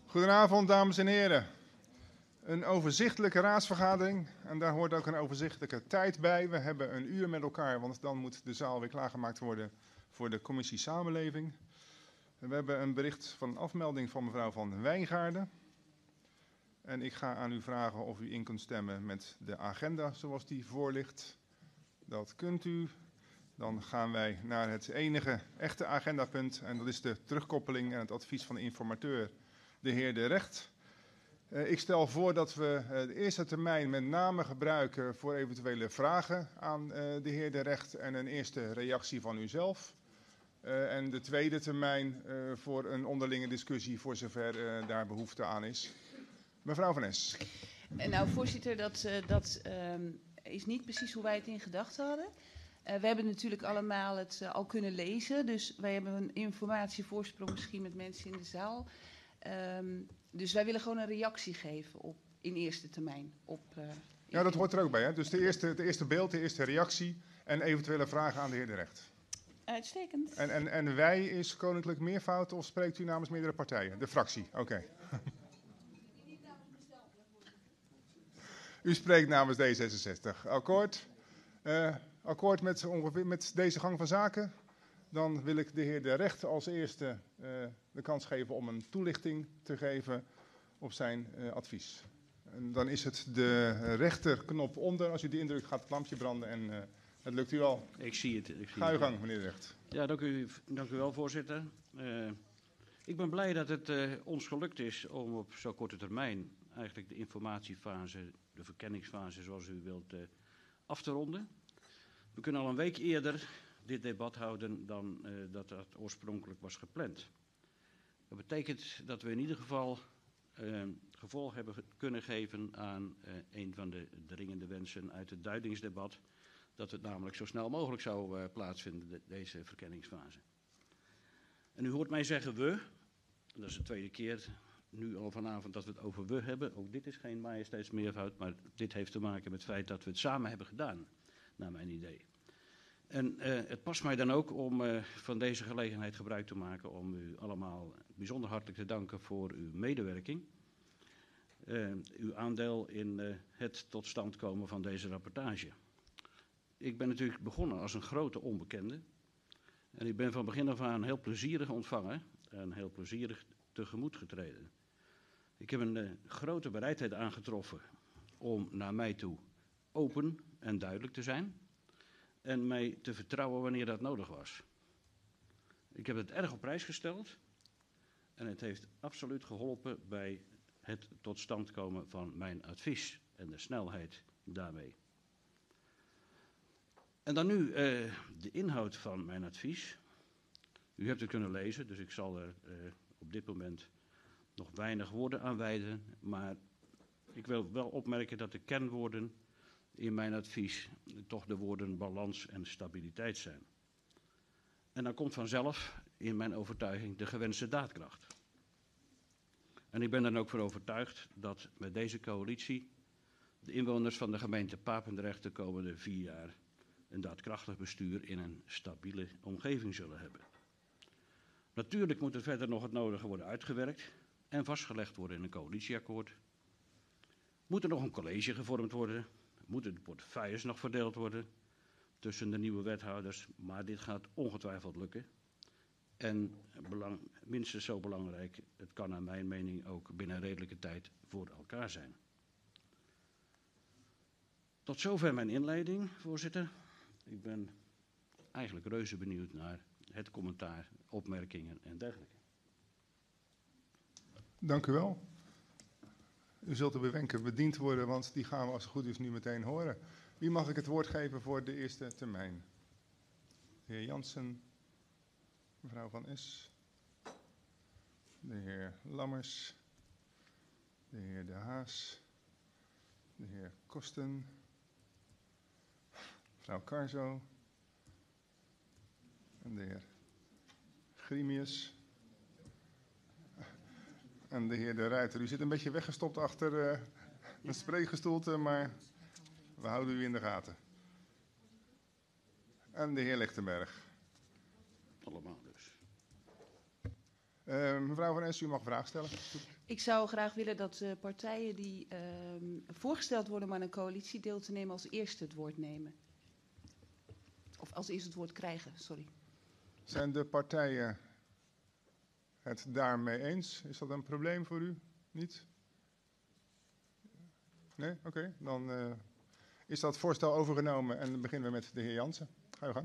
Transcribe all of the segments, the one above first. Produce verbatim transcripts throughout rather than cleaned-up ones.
Goedenavond, dames en heren. Een overzichtelijke raadsvergadering en daar hoort ook een overzichtelijke tijd bij. We hebben een uur met elkaar, want dan moet de zaal weer klaargemaakt worden voor de commissie Samenleving. We hebben een bericht van afmelding van mevrouw Van Wijngaarden. En ik ga aan u vragen of u in kunt stemmen met de agenda zoals die voor ligt. Dat kunt u. Dan gaan wij naar het enige echte agendapunt en dat is de terugkoppeling en het advies van de informateur, de heer De Recht. Uh, ik stel voor dat we uh, de eerste termijn met name gebruiken voor eventuele vragen aan uh, de heer De Recht en een eerste reactie van uzelf. Uh, en de tweede termijn uh, voor een onderlinge discussie voor zover uh, daar behoefte aan is. Mevrouw Van Es. Uh, nou, voorzitter, dat, uh, dat uh, is niet precies hoe wij het in gedachten hadden. Uh, we hebben natuurlijk allemaal het uh, al kunnen lezen, dus wij hebben een informatievoorsprong misschien met mensen in de zaal. Um, dus wij willen gewoon een reactie geven op, in eerste termijn. Op, uh, ja, dat hoort er ook bij, hè? Dus de eerste, het eerste beeld, de eerste reactie en eventuele vragen aan de heer De Recht. Uitstekend. En, en, en wij is koninklijk meervoud of spreekt u namens meerdere partijen? De fractie, oké. Okay. U spreekt namens D zesenzestig. Akkoord? Uh, akkoord met, ongeveer, met deze gang van zaken? Dan wil ik de heer De Recht als eerste uh, de kans geven om een toelichting te geven op zijn uh, advies. En dan is het de rechterknop onder. Als u die indrukt gaat het lampje branden en uh, het lukt u al. Ik zie het. Ik zie Ga uw gang, meneer De Recht. Ja, dank u, dank u wel, voorzitter. Uh, ik ben blij dat het uh, ons gelukt is om op zo'n korte termijn eigenlijk de informatiefase, de verkenningsfase zoals u wilt, uh, af te ronden. We kunnen al een week eerder dit debat houden dan uh, dat dat oorspronkelijk was gepland. Dat betekent dat we in ieder geval uh, gevolg hebben ge kunnen geven aan uh, een van de dringende wensen uit het duidingsdebat, dat het namelijk zo snel mogelijk zou uh, plaatsvinden, de, deze verkenningsfase. En u hoort mij zeggen we, dat is de tweede keer nu al vanavond dat we het over we hebben. Ook dit is geen majesteitsmeervoud, maar dit heeft te maken met het feit dat we het samen hebben gedaan, naar mijn idee. En uh, het past mij dan ook om uh, van deze gelegenheid gebruik te maken om u allemaal bijzonder hartelijk te danken voor uw medewerking. Uh, uw aandeel in uh, het tot stand komen van deze rapportage. Ik ben natuurlijk begonnen als een grote onbekende. En ik ben van begin af aan heel plezierig ontvangen en heel plezierig tegemoet getreden. Ik heb een uh, grote bereidheid aangetroffen om naar mij toe open en duidelijk te zijn. En mij te vertrouwen wanneer dat nodig was. Ik heb het erg op prijs gesteld. En het heeft absoluut geholpen bij het tot stand komen van mijn advies. En de snelheid daarmee. En dan nu uh, de inhoud van mijn advies. U hebt het kunnen lezen, dus ik zal er uh, op dit moment nog weinig woorden aan wijden. Maar ik wil wel opmerken dat de kernwoorden in mijn advies toch de woorden balans en stabiliteit zijn. En dan komt vanzelf in mijn overtuiging de gewenste daadkracht. En ik ben er ook voor overtuigd dat met deze coalitie de inwoners van de gemeente Papendrecht de komende vier jaar een daadkrachtig bestuur in een stabiele omgeving zullen hebben. Natuurlijk moet er verder nog het nodige worden uitgewerkt en vastgelegd worden in een coalitieakkoord. Moet er nog een college gevormd worden? Moeten de portefeuilles nog verdeeld worden tussen de nieuwe wethouders, maar dit gaat ongetwijfeld lukken. En belang, minstens zo belangrijk, het kan naar mijn mening ook binnen redelijke tijd voor elkaar zijn. Tot zover mijn inleiding, voorzitter. Ik ben eigenlijk reuze benieuwd naar het commentaar, opmerkingen en dergelijke. Dank u wel. U zult er bewenken bediend worden, want die gaan we als het goed is nu meteen horen. Wie mag ik het woord geven voor de eerste termijn? De heer Jansen, mevrouw Van Es, de heer Lammers, de heer De Haas, de heer Kosten, mevrouw Carzo en de heer Grimius. En de heer De Ruiter, u zit een beetje weggestopt achter uh, een spreekgestoelte, maar we houden u in de gaten. En de heer Lichtenberg. Allemaal dus. Uh, mevrouw Van Es, u mag vragen stellen. Ik zou graag willen dat de partijen die uh, voorgesteld worden om aan een coalitie deel te nemen als eerste het woord nemen. Of als eerste het woord krijgen, sorry. Zijn de partijen het daarmee eens? Is dat een probleem voor u? Niet? Nee? Oké, okay. Dan uh, is dat voorstel overgenomen en dan beginnen we met de heer Jansen. Ga je gang.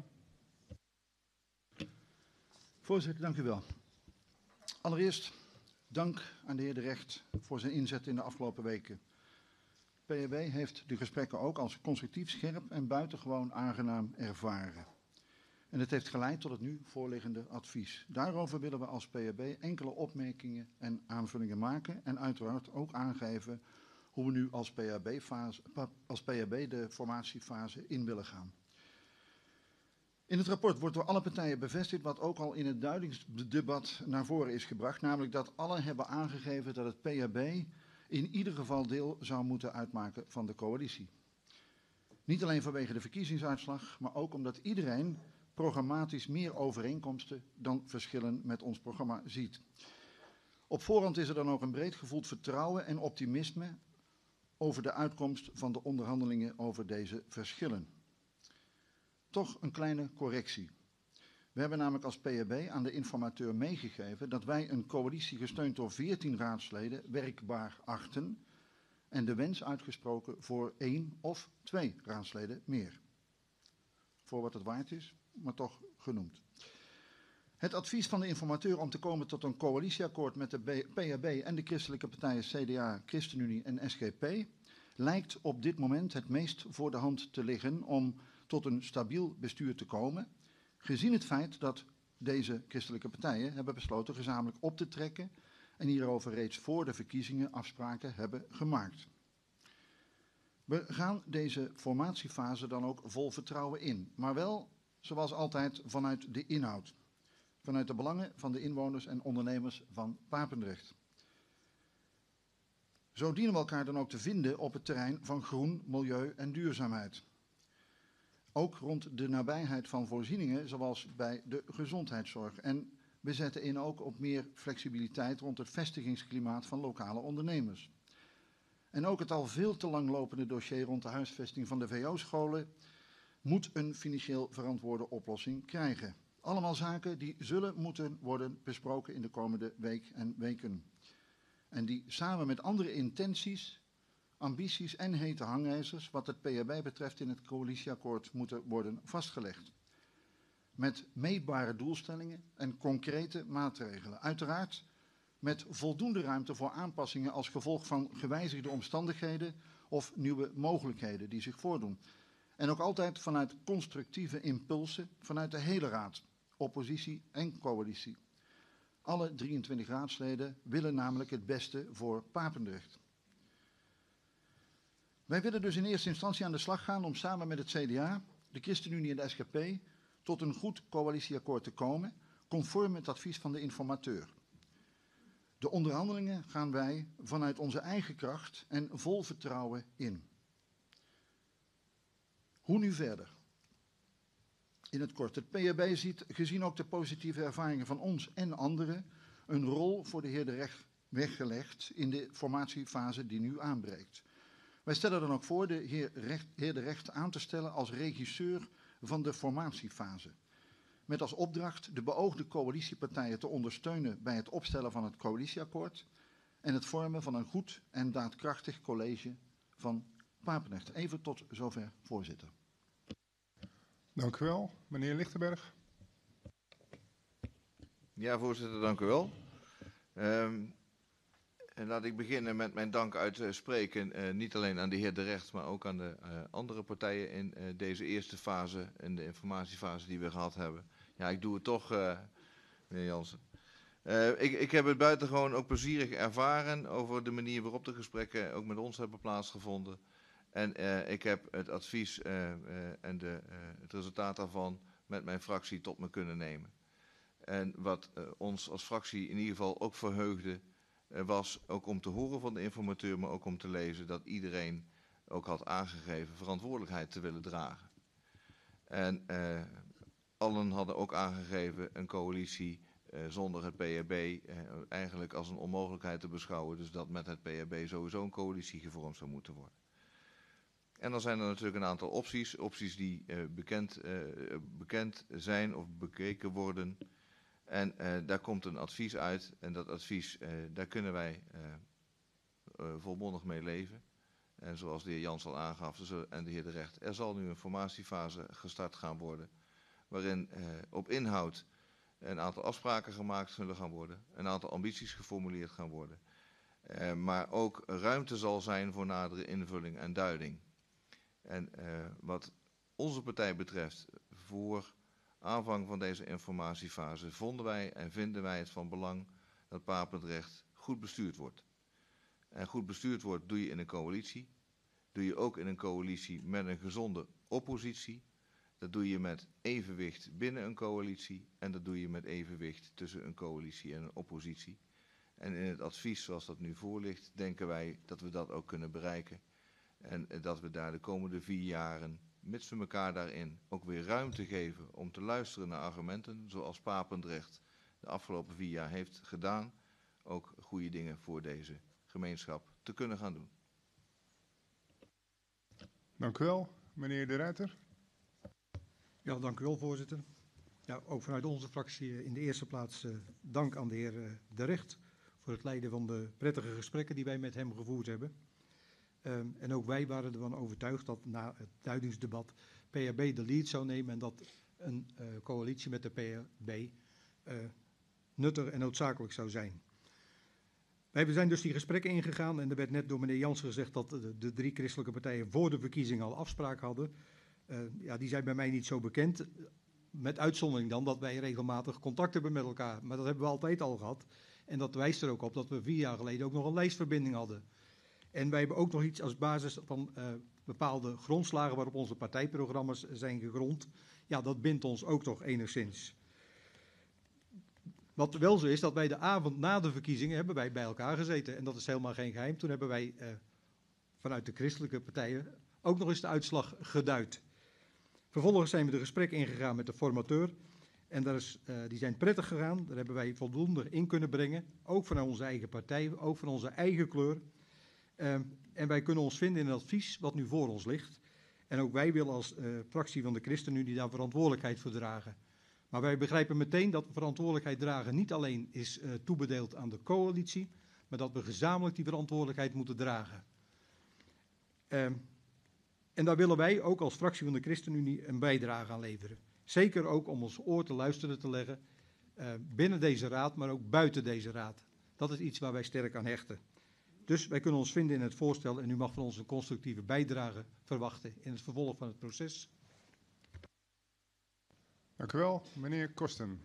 Voorzitter, dank u wel. Allereerst dank aan de heer De Recht voor zijn inzet in de afgelopen weken. P H B heeft de gesprekken ook als constructief, scherp en buitengewoon aangenaam ervaren. En het heeft geleid tot het nu voorliggende advies. Daarover willen we als P H B enkele opmerkingen en aanvullingen maken en uiteraard ook aangeven hoe we nu als P H B-fase, als P H B de formatiefase in willen gaan. In het rapport wordt door alle partijen bevestigd wat ook al in het duidingsdebat naar voren is gebracht, namelijk dat alle hebben aangegeven dat het P H B in ieder geval deel zou moeten uitmaken van de coalitie. Niet alleen vanwege de verkiezingsuitslag, maar ook omdat iedereen programmatisch meer overeenkomsten dan verschillen met ons programma ziet. Op voorhand is er dan ook een breed gevoeld vertrouwen en optimisme over de uitkomst van de onderhandelingen over deze verschillen. Toch een kleine correctie. We hebben namelijk als P H B aan de informateur meegegeven dat wij een coalitie gesteund door veertien raadsleden werkbaar achten en de wens uitgesproken voor één of twee raadsleden meer. Voor wat het waard is, maar toch genoemd. Het advies van de informateur om te komen tot een coalitieakkoord met de P H B en de christelijke partijen C D A, ChristenUnie en S G P lijkt op dit moment het meest voor de hand te liggen om tot een stabiel bestuur te komen, gezien het feit dat deze christelijke partijen hebben besloten gezamenlijk op te trekken en hierover reeds voor de verkiezingen afspraken hebben gemaakt. We gaan deze formatiefase dan ook vol vertrouwen in, maar wel, zoals altijd, vanuit de inhoud. Vanuit de belangen van de inwoners en ondernemers van Papendrecht. Zo dienen we elkaar dan ook te vinden op het terrein van groen, milieu en duurzaamheid. Ook rond de nabijheid van voorzieningen, zoals bij de gezondheidszorg. En we zetten in ook op meer flexibiliteit rond het vestigingsklimaat van lokale ondernemers. En ook het al veel te lang lopende dossier rond de huisvesting van de V O-scholen moet een financieel verantwoorde oplossing krijgen. Allemaal zaken die zullen moeten worden besproken in de komende week en weken. En die samen met andere intenties, ambities en hete hangijzers, wat het P H B betreft, in het coalitieakkoord moeten worden vastgelegd. Met meetbare doelstellingen en concrete maatregelen. Uiteraard met voldoende ruimte voor aanpassingen als gevolg van gewijzigde omstandigheden of nieuwe mogelijkheden die zich voordoen. En ook altijd vanuit constructieve impulsen vanuit de hele raad, oppositie en coalitie. Alle drieëntwintig raadsleden willen namelijk het beste voor Papendrecht. Wij willen dus in eerste instantie aan de slag gaan om samen met het C D A, de ChristenUnie en de S G P tot een goed coalitieakkoord te komen, conform het advies van de informateur. De onderhandelingen gaan wij vanuit onze eigen kracht en vol vertrouwen in. Hoe nu verder? In het kort, het P H B ziet, gezien ook de positieve ervaringen van ons en anderen, een rol voor de heer De Recht weggelegd in de formatiefase die nu aanbreekt. Wij stellen dan ook voor de heer, Recht, heer De Recht aan te stellen als regisseur van de formatiefase. Met als opdracht de beoogde coalitiepartijen te ondersteunen bij het opstellen van het coalitieakkoord en het vormen van een goed en daadkrachtig college van Papendrecht. Even tot zover, voorzitter. Dank u wel. Meneer Lichtenberg. Ja, voorzitter, dank u wel. Um, en laat ik beginnen met mijn dank uitspreken, uh, niet alleen aan de heer De Recht, maar ook aan de uh, andere partijen in uh, deze eerste fase, in de informatiefase die we gehad hebben. Ja, ik doe het toch, uh, meneer Jansen. Uh, ik, ik heb het buitengewoon ook plezierig ervaren over de manier waarop de gesprekken ook met ons hebben plaatsgevonden. En uh, ik heb het advies uh, uh, en de, uh, het resultaat daarvan met mijn fractie tot me kunnen nemen. En wat uh, ons als fractie in ieder geval ook verheugde, uh, was ook om te horen van de informateur, maar ook om te lezen dat iedereen ook had aangegeven verantwoordelijkheid te willen dragen. En uh, allen hadden ook aangegeven een coalitie uh, zonder het P H B uh, eigenlijk als een onmogelijkheid te beschouwen. Dus dat met het P H B sowieso een coalitie gevormd zou moeten worden. En dan zijn er natuurlijk een aantal opties. Opties die uh, bekend, uh, bekend zijn of bekeken worden. En uh, daar komt een advies uit. En dat advies, uh, daar kunnen wij uh, uh, volmondig mee leven. En zoals de heer Jans al aangaf en de heer De Recht, er zal nu een formatiefase gestart gaan worden. Waarin uh, op inhoud een aantal afspraken gemaakt zullen gaan worden. Een aantal ambities geformuleerd gaan worden. Uh, maar ook ruimte zal zijn voor nadere invulling en duiding. En uh, wat onze partij betreft, voor aanvang van deze informatiefase vonden wij en vinden wij het van belang dat Papendrecht goed bestuurd wordt. En goed bestuurd wordt doe je in een coalitie. Doe je ook in een coalitie met een gezonde oppositie. Dat doe je met evenwicht binnen een coalitie. En dat doe je met evenwicht tussen een coalitie en een oppositie. En in het advies zoals dat nu voor ligt, denken wij dat we dat ook kunnen bereiken. En dat we daar de komende vier jaren, mits we elkaar daarin ook weer ruimte geven om te luisteren naar argumenten, zoals Papendrecht de afgelopen vier jaar heeft gedaan, ook goede dingen voor deze gemeenschap te kunnen gaan doen. Dank u wel, meneer De Ruiter. Ja, dank u wel, voorzitter. Ja, ook vanuit onze fractie in de eerste plaats uh, dank aan de heer uh, De Recht voor het leiden van de prettige gesprekken die wij met hem gevoerd hebben. Um, en ook wij waren ervan overtuigd dat na het duidingsdebat P H B de lead zou nemen en dat een uh, coalitie met de P H B uh, nuttig en noodzakelijk zou zijn. Wij zijn dus die gesprekken ingegaan en er werd net door meneer Jansen gezegd dat de, de drie christelijke partijen voor de verkiezingen al afspraak hadden. Uh, ja, die zijn bij mij niet zo bekend, met uitzondering dan dat wij regelmatig contact hebben met elkaar. Maar dat hebben we altijd al gehad en dat wijst er ook op dat we vier jaar geleden ook nog een lijstverbinding hadden. En wij hebben ook nog iets als basis van uh, bepaalde grondslagen waarop onze partijprogramma's zijn gegrond. Ja, dat bindt ons ook toch enigszins. Wat wel zo is, dat wij de avond na de verkiezingen hebben wij bij elkaar gezeten. En dat is helemaal geen geheim. Toen hebben wij uh, vanuit de christelijke partijen ook nog eens de uitslag geduid. Vervolgens zijn we de gesprekken ingegaan met de formateur. En daar is, uh, die zijn prettig gegaan. Daar hebben wij voldoende in kunnen brengen. Ook van onze eigen partij, ook van onze eigen kleur. Uh, en wij kunnen ons vinden in het advies wat nu voor ons ligt. En ook wij willen als uh, fractie van de ChristenUnie daar verantwoordelijkheid voor dragen. Maar wij begrijpen meteen dat verantwoordelijkheid dragen niet alleen is uh, toebedeeld aan de coalitie, maar dat we gezamenlijk die verantwoordelijkheid moeten dragen. Uh, en daar willen wij ook als fractie van de ChristenUnie een bijdrage aan leveren. Zeker ook om ons oor te luisteren te leggen uh, binnen deze raad, maar ook buiten deze raad. Dat is iets waar wij sterk aan hechten. Dus wij kunnen ons vinden in het voorstel en u mag van ons een constructieve bijdrage verwachten in het vervolg van het proces. Dank u wel, meneer Kosten.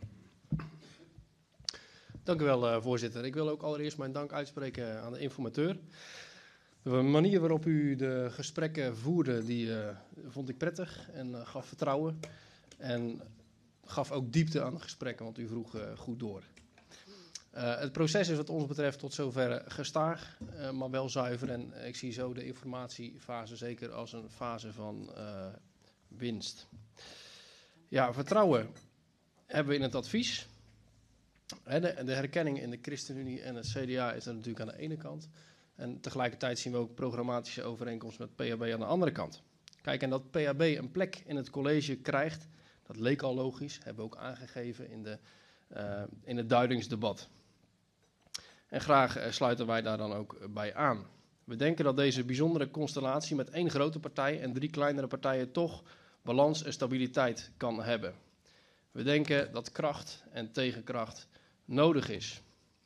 Dank u wel, uh, voorzitter. Ik wil ook allereerst mijn dank uitspreken aan de informateur. De manier waarop u de gesprekken voerde, die uh, vond ik prettig en uh, gaf vertrouwen. En gaf ook diepte aan de gesprekken, want u vroeg uh, goed door. Uh, het proces is wat ons betreft tot zover gestaag, uh, maar wel zuiver. En uh, ik zie zo de informatiefase zeker als een fase van uh, winst. Ja, vertrouwen hebben we in het advies. He, de, de herkenning in de ChristenUnie en het C D A is er natuurlijk aan de ene kant. En tegelijkertijd zien we ook programmatische overeenkomst met P H B aan de andere kant. Kijk, en dat P H B een plek in het college krijgt, dat leek al logisch, hebben we ook aangegeven in, de, uh, in het duidingsdebat. En graag uh, sluiten wij daar dan ook bij aan. We denken dat deze bijzondere constellatie met één grote partij en drie kleinere partijen toch balans en stabiliteit kan hebben. We denken dat kracht en tegenkracht nodig is.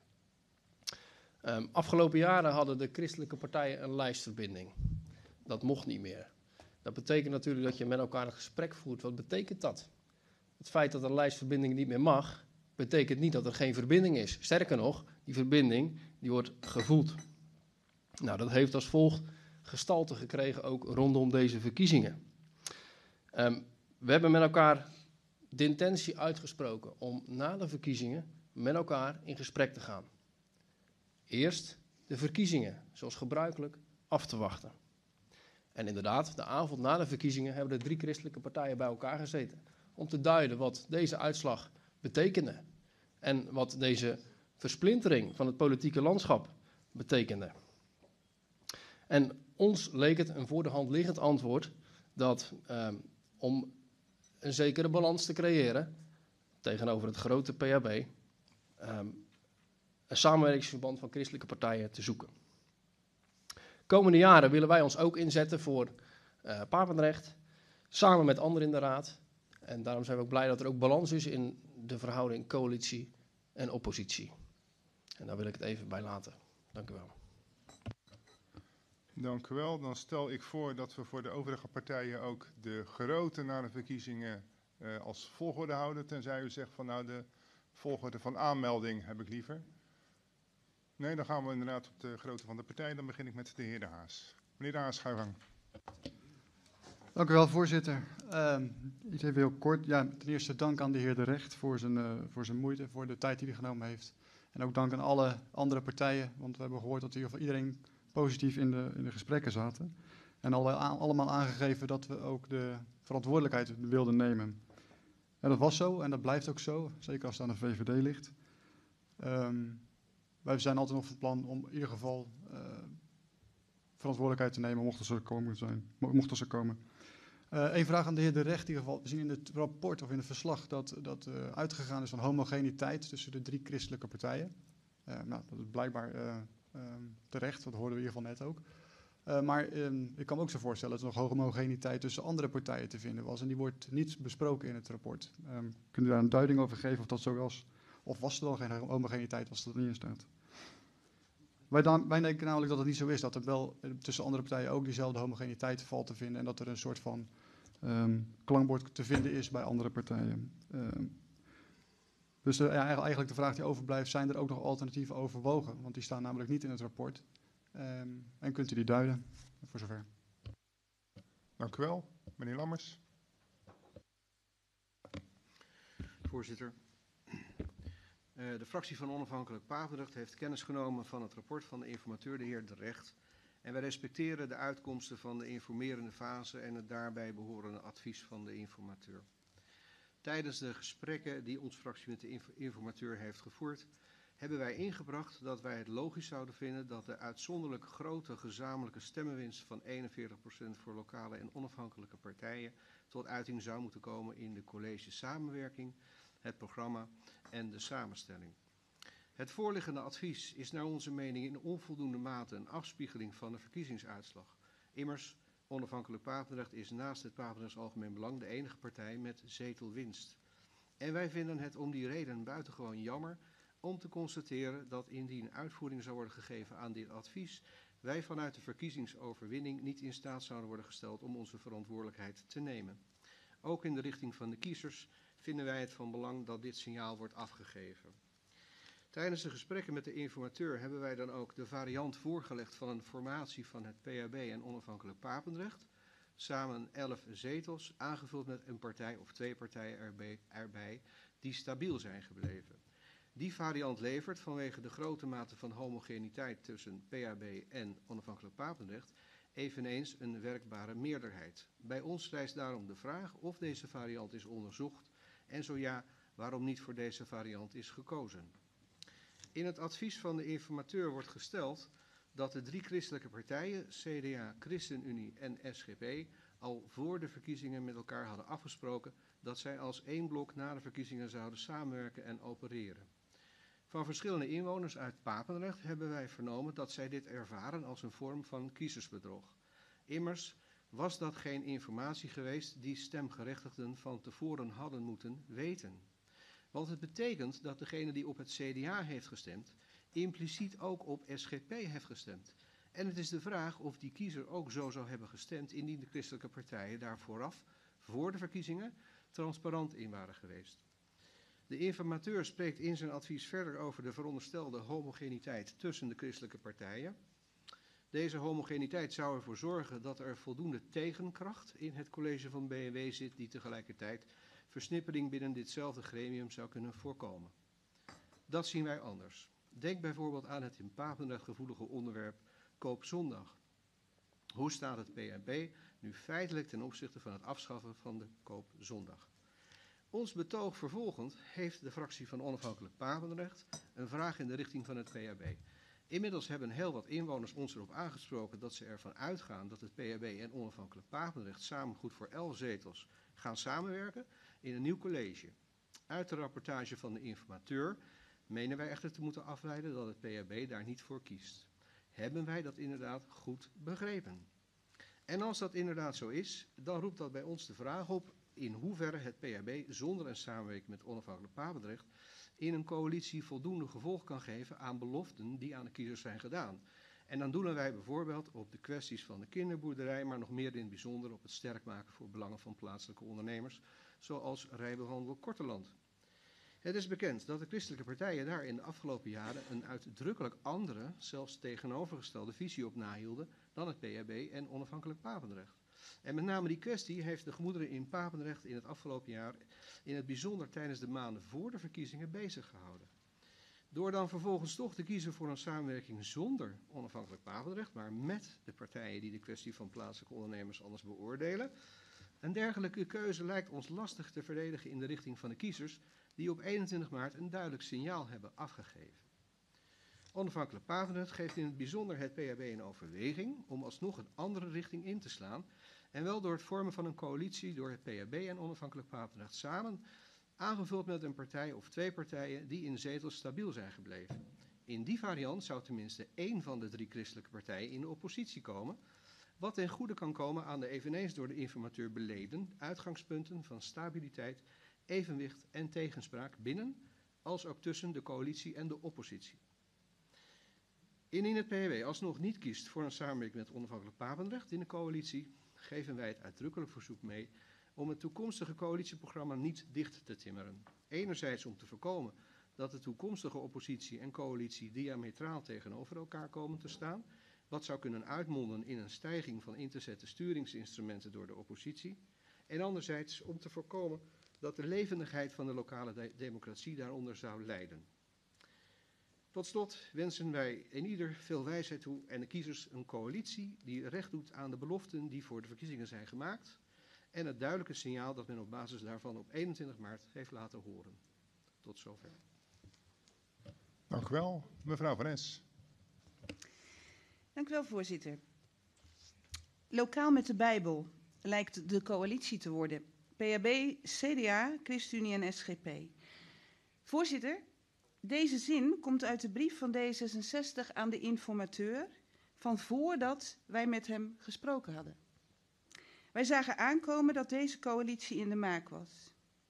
Um, afgelopen jaren hadden de christelijke partijen een lijstverbinding. Dat mocht niet meer. Dat betekent natuurlijk dat je met elkaar een gesprek voert. Wat betekent dat? Het feit dat een lijstverbinding niet meer mag, betekent niet dat er geen verbinding is. Sterker nog, die verbinding die wordt gevoeld. Nou, dat heeft als volgt gestalte gekregen ook rondom deze verkiezingen. Um, we hebben met elkaar de intentie uitgesproken om na de verkiezingen met elkaar in gesprek te gaan. Eerst de verkiezingen, zoals gebruikelijk, af te wachten. En inderdaad, de avond na de verkiezingen hebben de drie christelijke partijen bij elkaar gezeten om te duiden wat deze uitslag betekende. en wat deze versplintering van het politieke landschap betekende. En ons leek het een voor de hand liggend antwoord dat um, om een zekere balans te creëren tegenover het grote P H B, um, een samenwerkingsverband van christelijke partijen te zoeken. Komende jaren willen wij ons ook inzetten voor uh, Papendrecht, samen met anderen in de raad. En daarom zijn we ook blij dat er ook balans is in de verhouding coalitie en oppositie. En daar wil ik het even bij laten. Dank u wel. Dank u wel. Dan stel ik voor dat we voor de overige partijen ook de grootte na de verkiezingen uh, als volgorde houden. Tenzij u zegt van nou de volgorde van aanmelding heb ik liever. Nee, dan gaan we inderdaad op de grootte van de partij. Dan begin ik met de heer De Haas. Meneer De Haas, ga uw gang. Dank u wel, voorzitter. Uh, iets even heel kort. Ja, ten eerste dank aan de heer De Recht voor zijn, uh, voor zijn moeite, voor de tijd die hij genomen heeft. En ook dank aan alle andere partijen, want we hebben gehoord dat in ieder geval iedereen positief in de, in de gesprekken zaten. En alle, a, allemaal aangegeven dat we ook de verantwoordelijkheid wilden nemen. En dat was zo en dat blijft ook zo, zeker als het aan de V V D ligt. Um, wij zijn altijd nog van plan om in ieder geval uh, verantwoordelijkheid te nemen, mocht er zo komen. Zijn, mocht er zo komen. Uh, Eén vraag aan de heer De Recht. In ieder geval, we zien in het rapport of in het verslag dat, dat uh, uitgegaan is van homogeniteit tussen de drie christelijke partijen. Uh, nou, dat is blijkbaar uh, uh, terecht, dat hoorden we in ieder geval net ook. Uh, maar um, ik kan me ook zo voorstellen dat er nog homogeniteit tussen andere partijen te vinden was. En die wordt niet besproken in het rapport. Um, kunt u daar een duiding over geven of dat zo was? Of was er dan geen homogeniteit als dat er niet in staat? Wij, dan, wij denken namelijk dat het niet zo is. Dat er wel tussen andere partijen ook diezelfde homogeniteit valt te vinden. En dat er een soort van um, klankbord te vinden is bij andere partijen. Um, dus de, ja, eigenlijk de vraag die overblijft, zijn er ook nog alternatieven overwogen? Want die staan namelijk niet in het rapport. Um, en kunt u die duiden? Voor zover. Dank u wel. Meneer Lammers. Voorzitter. Uh, de fractie van Onafhankelijk Papendrecht heeft kennis genomen van het rapport van de informateur, de heer De Recht. En wij respecteren de uitkomsten van de informerende fase en het daarbij behorende advies van de informateur. Tijdens de gesprekken die onze fractie met de inf informateur heeft gevoerd, hebben wij ingebracht dat wij het logisch zouden vinden dat de uitzonderlijk grote gezamenlijke stemmenwinst van eenenveertig procent voor lokale en onafhankelijke partijen tot uiting zou moeten komen in de college samenwerking, het programma en de samenstelling. Het voorliggende advies is naar onze mening in onvoldoende mate een afspiegeling van de verkiezingsuitslag. Immers, Onafhankelijk Papendrecht is naast het Papendrechts Algemeen Belang de enige partij met zetelwinst. En wij vinden het om die reden buitengewoon jammer om te constateren dat indien uitvoering zou worden gegeven aan dit advies, wij vanuit de verkiezingsoverwinning niet in staat zouden worden gesteld om onze verantwoordelijkheid te nemen. Ook in de richting van de kiezers vinden wij het van belang dat dit signaal wordt afgegeven. Tijdens de gesprekken met de informateur hebben wij dan ook de variant voorgelegd van een formatie van het P H B en Onafhankelijk Papendrecht. Samen elf zetels, aangevuld met een partij of twee partijen erbij, erbij die stabiel zijn gebleven. Die variant levert vanwege de grote mate van homogeniteit tussen P H B en Onafhankelijk Papendrecht eveneens een werkbare meerderheid. Bij ons rijst daarom de vraag of deze variant is onderzocht en zo ja, waarom niet voor deze variant is gekozen. In het advies van de informateur wordt gesteld dat de drie christelijke partijen, C D A, ChristenUnie en S G P, al voor de verkiezingen met elkaar hadden afgesproken dat zij als één blok na de verkiezingen zouden samenwerken en opereren. Van verschillende inwoners uit Papendrecht hebben wij vernomen dat zij dit ervaren als een vorm van kiezersbedrog. Immers was dat geen informatie geweest die stemgerechtigden van tevoren hadden moeten weten. Want het betekent dat degene die op het C D A heeft gestemd, impliciet ook op S G P heeft gestemd. En het is de vraag of die kiezer ook zo zou hebben gestemd indien de christelijke partijen daar vooraf, voor de verkiezingen, transparant in waren geweest. De informateur spreekt in zijn advies verder over de veronderstelde homogeniteit tussen de christelijke partijen. Deze homogeniteit zou ervoor zorgen dat er voldoende tegenkracht in het college van B N W zit die tegelijkertijd versnippering binnen ditzelfde gremium zou kunnen voorkomen. Dat zien wij anders. Denk bijvoorbeeld aan het in Papendrecht gevoelige onderwerp koopzondag. Hoe staat het P H B nu feitelijk ten opzichte van het afschaffen van de koopzondag? Ons betoog vervolgend heeft de fractie van Onafhankelijk Papendrecht een vraag in de richting van het P H B. Inmiddels hebben heel wat inwoners ons erop aangesproken dat ze ervan uitgaan dat het P H B en Onafhankelijk Papendrecht samen goed voor elf zetels gaan samenwerken in een nieuw college. Uit de rapportage van de informateur menen wij echter te moeten afleiden dat het P H B daar niet voor kiest. Hebben wij dat inderdaad goed begrepen? En als dat inderdaad zo is, dan roept dat bij ons de vraag op in hoeverre het P H B zonder een samenwerking met Onafhankelijk Papendrecht in een coalitie voldoende gevolg kan geven aan beloften die aan de kiezers zijn gedaan. En dan doelen wij bijvoorbeeld op de kwesties van de kinderboerderij, maar nog meer in het bijzonder op het sterk maken voor belangen van plaatselijke ondernemers, zoals Rijbehandel Korteland. Het is bekend dat de christelijke partijen daar in de afgelopen jaren een uitdrukkelijk andere, zelfs tegenovergestelde visie op nahielden dan het P H B en Onafhankelijk Papendrecht. En met name die kwestie heeft de gemoederen in Papendrecht in het afgelopen jaar, in het bijzonder tijdens de maanden voor de verkiezingen, bezig gehouden. Door dan vervolgens toch te kiezen voor een samenwerking zonder Onafhankelijk Papendrecht, maar met de partijen die de kwestie van plaatselijke ondernemers anders beoordelen. Een dergelijke keuze lijkt ons lastig te verdedigen in de richting van de kiezers, die op eenentwintig maart een duidelijk signaal hebben afgegeven. Onafhankelijk Papendrecht geeft in het bijzonder het P H B een overweging om alsnog een andere richting in te slaan, en wel door het vormen van een coalitie door het P H B en Onafhankelijk Papendrecht samen, aangevuld met een partij of twee partijen die in zetels stabiel zijn gebleven. In die variant zou tenminste één van de drie christelijke partijen in de oppositie komen, wat ten goede kan komen aan de eveneens door de informateur beleden uitgangspunten van stabiliteit, evenwicht en tegenspraak binnen, als ook tussen de coalitie en de oppositie. Indien het P H B alsnog niet kiest voor een samenwerking met Onafhankelijk Papendrecht in de coalitie, geven wij het uitdrukkelijk verzoek mee om het toekomstige coalitieprogramma niet dicht te timmeren. Enerzijds om te voorkomen dat de toekomstige oppositie en coalitie diametraal tegenover elkaar komen te staan, wat zou kunnen uitmonden in een stijging van in te zetten sturingsinstrumenten door de oppositie. En anderzijds om te voorkomen dat de levendigheid van de lokale de- democratie daaronder zou lijden. Tot slot wensen wij in ieder veel wijsheid toe en de kiezers een coalitie die recht doet aan de beloften die voor de verkiezingen zijn gemaakt en het duidelijke signaal dat men op basis daarvan op eenentwintig maart heeft laten horen. Tot zover. Dank u wel, mevrouw Van Es. Dank u wel, voorzitter. Lokaal met de Bijbel lijkt de coalitie te worden. P H B, C D A, ChristenUnie en S G P. Voorzitter, deze zin komt uit de brief van D zesenzestig aan de informateur van voordat wij met hem gesproken hadden. Wij zagen aankomen dat deze coalitie in de maak was.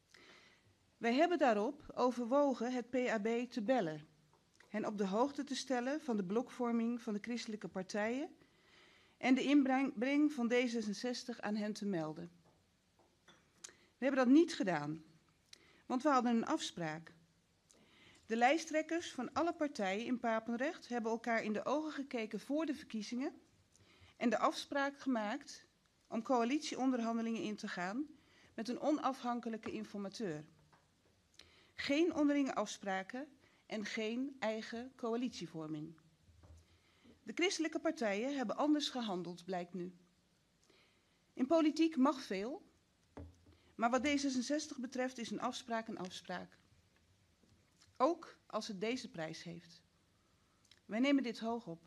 Wij hebben daarop overwogen het P H B te bellen, hen op de hoogte te stellen van de blokvorming van de christelijke partijen en de inbreng van D zesenzestig aan hen te melden. We hebben dat niet gedaan, want we hadden een afspraak. De lijsttrekkers van alle partijen in Papendrecht hebben elkaar in de ogen gekeken voor de verkiezingen en de afspraak gemaakt om coalitieonderhandelingen in te gaan met een onafhankelijke informateur. Geen onderlinge afspraken en geen eigen coalitievorming. De christelijke partijen hebben anders gehandeld, blijkt nu. In politiek mag veel, maar wat D zesenzestig betreft is een afspraak een afspraak. Ook als het deze prijs heeft. Wij nemen dit hoog op.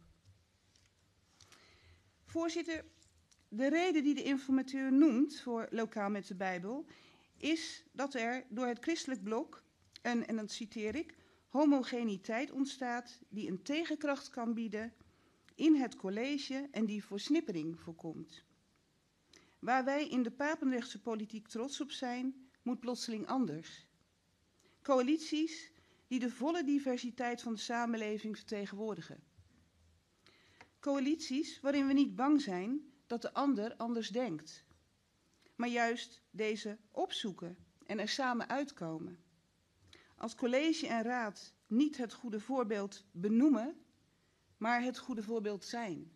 Voorzitter, de reden die de informateur noemt voor Lokaal met de Bijbel is dat er door het christelijk blok een, en dat citeer ik, homogeniteit ontstaat die een tegenkracht kan bieden in het college en die versnippering voorkomt. Waar wij in de Papendrechtse politiek trots op zijn, moet plotseling anders. Coalities die de volle diversiteit van de samenleving vertegenwoordigen. Coalities waarin we niet bang zijn dat de ander anders denkt, maar juist deze opzoeken en er samen uitkomen. Als college en raad niet het goede voorbeeld benoemen, maar het goede voorbeeld zijn.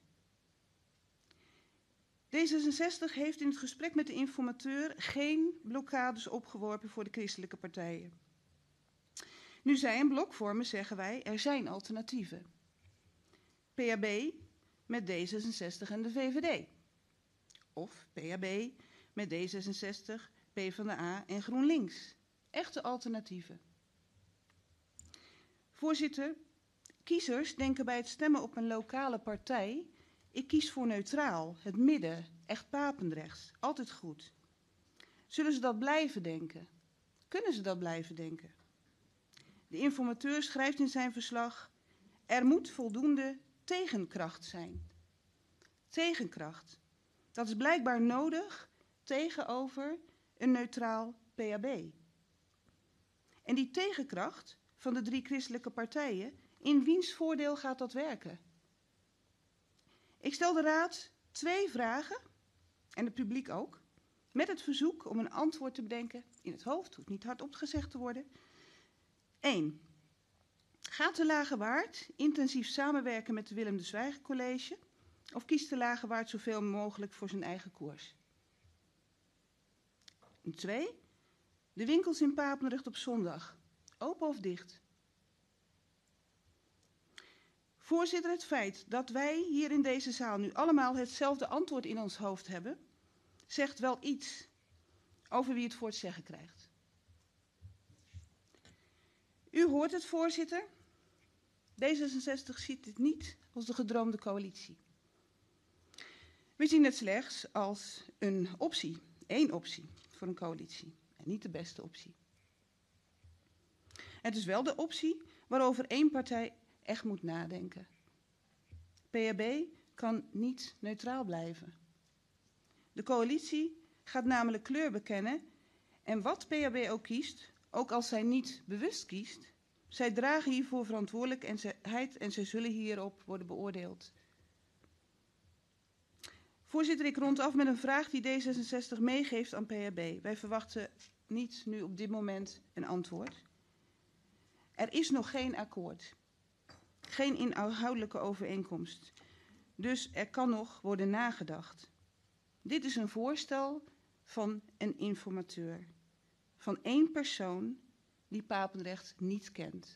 D zesenzestig heeft in het gesprek met de informateur geen blokkades opgeworpen voor de christelijke partijen. Nu zij een blok vormen, zeggen wij, er zijn alternatieven. P H B met D zesenzestig en de V V D. Of P H B met D zesenzestig, PvdA en GroenLinks. Echte alternatieven. Voorzitter, kiezers denken bij het stemmen op een lokale partij: ik kies voor neutraal, het midden, echt Papendrechts, altijd goed. Zullen ze dat blijven denken? Kunnen ze dat blijven denken? De informateur schrijft in zijn verslag: er moet voldoende tegenkracht zijn. Tegenkracht. Dat is blijkbaar nodig tegenover een neutraal P A B. En die tegenkracht van de drie christelijke partijen, in wiens voordeel gaat dat werken? Ik stel de Raad twee vragen, en het publiek ook, met het verzoek om een antwoord te bedenken in het hoofd, hoeft niet hardop gezegd te worden. Eén. Gaat de Lage Waard intensief samenwerken met de Willem de Zwijger College, of kiest de Lage Waard zoveel mogelijk voor zijn eigen koers? En twee. De winkels in Papendrecht op zondag, open of dicht? Voorzitter, het feit dat wij hier in deze zaal nu allemaal hetzelfde antwoord in ons hoofd hebben, zegt wel iets over wie het voor het zeggen krijgt. U hoort het, voorzitter. D zesenzestig ziet dit niet als de gedroomde coalitie. We zien het slechts als een optie, één optie voor een coalitie en niet de beste optie. Het is wel de optie waarover één partij echt moet nadenken. P A B kan niet neutraal blijven. De coalitie gaat namelijk kleur bekennen en wat P A B ook kiest, ook als zij niet bewust kiest, zij dragen hiervoor verantwoordelijkheid en zij zullen hierop worden beoordeeld. Voorzitter, ik rond af met een vraag die D zesenzestig meegeeft aan P A B. Wij verwachten niet nu op dit moment een antwoord. Er is nog geen akkoord. Geen inhoudelijke overeenkomst. Dus er kan nog worden nagedacht. Dit is een voorstel van een informateur. Van één persoon die Papendrecht niet kent.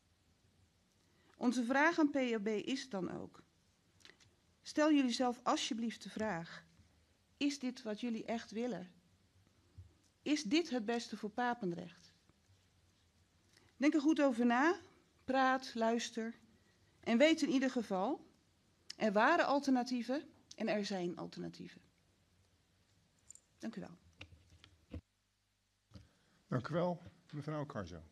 Onze vraag aan P A B is dan ook: stel jullie zelf alsjeblieft de vraag: is dit wat jullie echt willen? Is dit het beste voor Papendrecht? Denk er goed over na, praat, luister en weet in ieder geval: er waren alternatieven en er zijn alternatieven. Dank u wel. Dank u wel, mevrouw Carzo.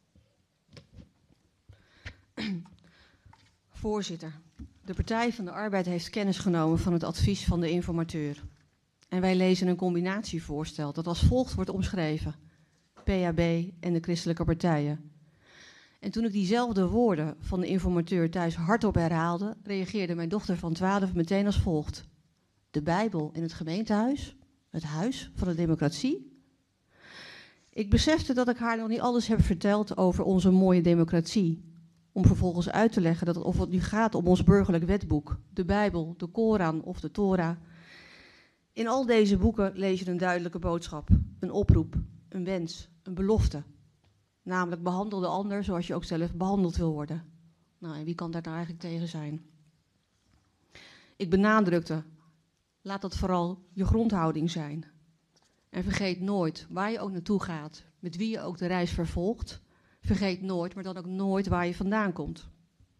Voorzitter, de Partij van de Arbeid heeft kennis genomen van het advies van de informateur. En wij lezen een combinatievoorstel dat als volgt wordt omschreven: P A B en de christelijke partijen. En toen ik diezelfde woorden van de informateur thuis hardop herhaalde, reageerde mijn dochter van twaalf meteen als volgt: de Bijbel in het gemeentehuis, het huis van de democratie. Ik besefte dat ik haar nog niet alles heb verteld over onze mooie democratie, om vervolgens uit te leggen dat het, of het nu gaat om ons burgerlijk wetboek, de Bijbel, de Koran of de Torah. In al deze boeken lees je een duidelijke boodschap, een oproep, een wens, een belofte. Namelijk behandel de ander zoals je ook zelf behandeld wil worden. Nou, en wie kan daar nou eigenlijk tegen zijn? Ik benadrukte, laat dat vooral je grondhouding zijn. En vergeet nooit waar je ook naartoe gaat, met wie je ook de reis vervolgt. Vergeet nooit, maar dan ook nooit waar je vandaan komt.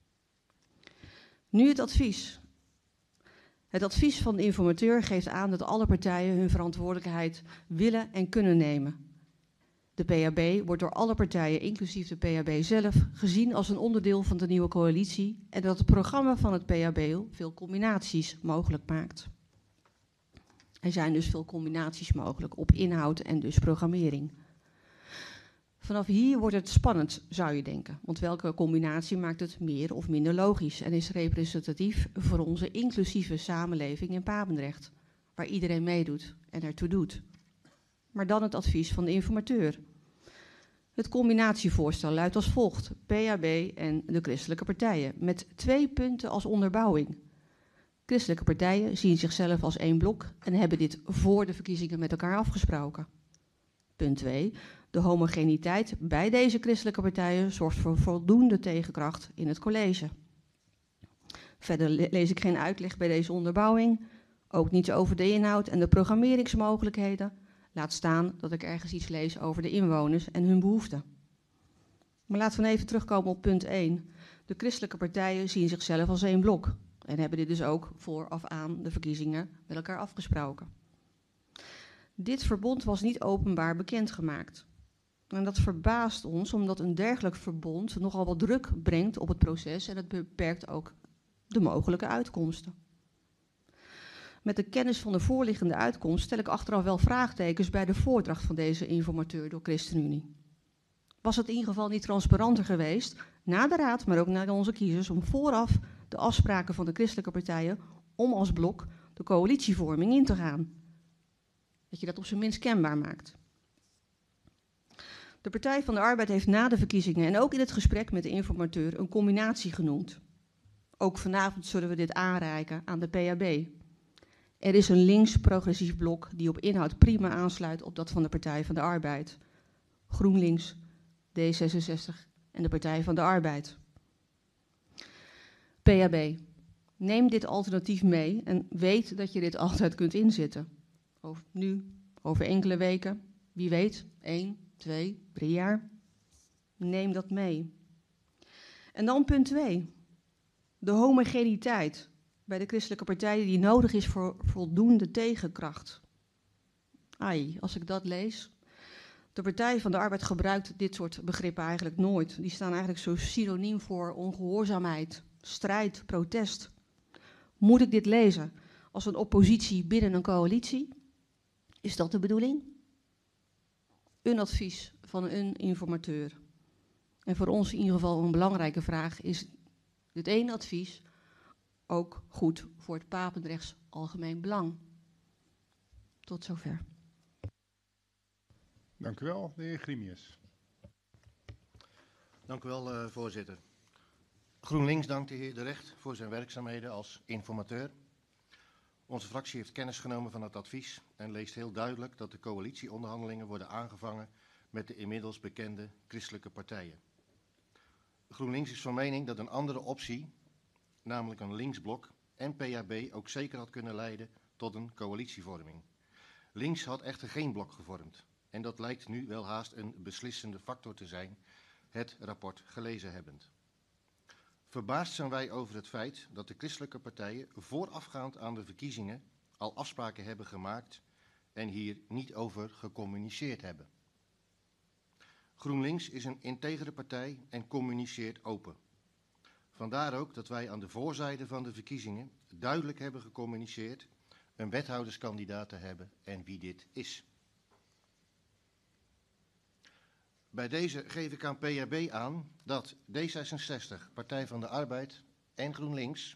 Nu het advies. Het advies van de informateur geeft aan dat alle partijen hun verantwoordelijkheid willen en kunnen nemen. De P A B wordt door alle partijen, inclusief de P A B zelf, gezien als een onderdeel van de nieuwe coalitie en dat het programma van het P A B veel combinaties mogelijk maakt. Er zijn dus veel combinaties mogelijk op inhoud en dus programmering. Vanaf hier wordt het spannend, zou je denken. Want welke combinatie maakt het meer of minder logisch en is representatief voor onze inclusieve samenleving in Papendrecht, waar iedereen meedoet en ertoe doet. Maar dan het advies van de informateur. Het combinatievoorstel luidt als volgt: P A B en de christelijke partijen, met twee punten als onderbouwing. Christelijke partijen zien zichzelf als één blok en hebben dit voor de verkiezingen met elkaar afgesproken. Punt twee. De homogeniteit bij deze christelijke partijen zorgt voor voldoende tegenkracht in het college. Verder le- lees ik geen uitleg bij deze onderbouwing, ook niet over de inhoud en de programmeringsmogelijkheden. Laat staan dat ik ergens iets lees over de inwoners en hun behoeften. Maar laten we even terugkomen op punt één. De christelijke partijen zien zichzelf als één blok en hebben dit dus ook vooraf aan de verkiezingen met elkaar afgesproken. Dit verbond was niet openbaar bekendgemaakt. En dat verbaast ons omdat een dergelijk verbond nogal wat druk brengt op het proces en het beperkt ook de mogelijke uitkomsten. Met de kennis van de voorliggende uitkomst stel ik achteraf wel vraagtekens bij de voordracht van deze informateur door ChristenUnie. Was het in ieder geval niet transparanter geweest, na de raad, maar ook naar onze kiezers, om vooraf de afspraken van de christelijke partijen om als blok de coalitievorming in te gaan? Dat je dat op zijn minst kenbaar maakt. De Partij van de Arbeid heeft na de verkiezingen en ook in het gesprek met de informateur een combinatie genoemd. Ook vanavond zullen we dit aanreiken aan de P A B. Er is een links-progressief blok die op inhoud prima aansluit op dat van de Partij van de Arbeid. GroenLinks, D zesenzestig en de Partij van de Arbeid. P A B, neem dit alternatief mee en weet dat je dit altijd kunt inzetten. Over nu, over enkele weken, wie weet, één, twee, drie jaar. Neem dat mee. En dan punt twee. De homogeniteit bij de christelijke partijen die nodig is voor voldoende tegenkracht. Ai, als ik dat lees. De Partij van de Arbeid gebruikt dit soort begrippen eigenlijk nooit. Die staan eigenlijk zo synoniem voor ongehoorzaamheid, strijd, protest. Moet ik dit lezen als een oppositie binnen een coalitie? Is dat de bedoeling? Een advies van een informateur. En voor ons in ieder geval een belangrijke vraag: is dit ene advies ook goed voor het Papendrechts algemeen belang? Tot zover. Dank u wel, de heer Grimius. Dank u wel, uh, voorzitter. GroenLinks dankt de heer De Recht voor zijn werkzaamheden als informateur. Onze fractie heeft kennis genomen van het advies en leest heel duidelijk dat de coalitieonderhandelingen worden aangevangen met de inmiddels bekende christelijke partijen. GroenLinks is van mening dat een andere optie, namelijk een linksblok en P A B, ook zeker had kunnen leiden tot een coalitievorming. Links had echter geen blok gevormd en dat lijkt nu wel haast een beslissende factor te zijn, het rapport gelezen hebbend. Verbaasd zijn wij over het feit dat de christelijke partijen voorafgaand aan de verkiezingen al afspraken hebben gemaakt en hier niet over gecommuniceerd hebben. GroenLinks is een integere partij en communiceert open. Vandaar ook dat wij aan de voorzijde van de verkiezingen duidelijk hebben gecommuniceerd een wethouderskandidaat te hebben en wie dit is. Bij deze geef ik aan P A B aan dat D zesenzestig, Partij van de Arbeid en GroenLinks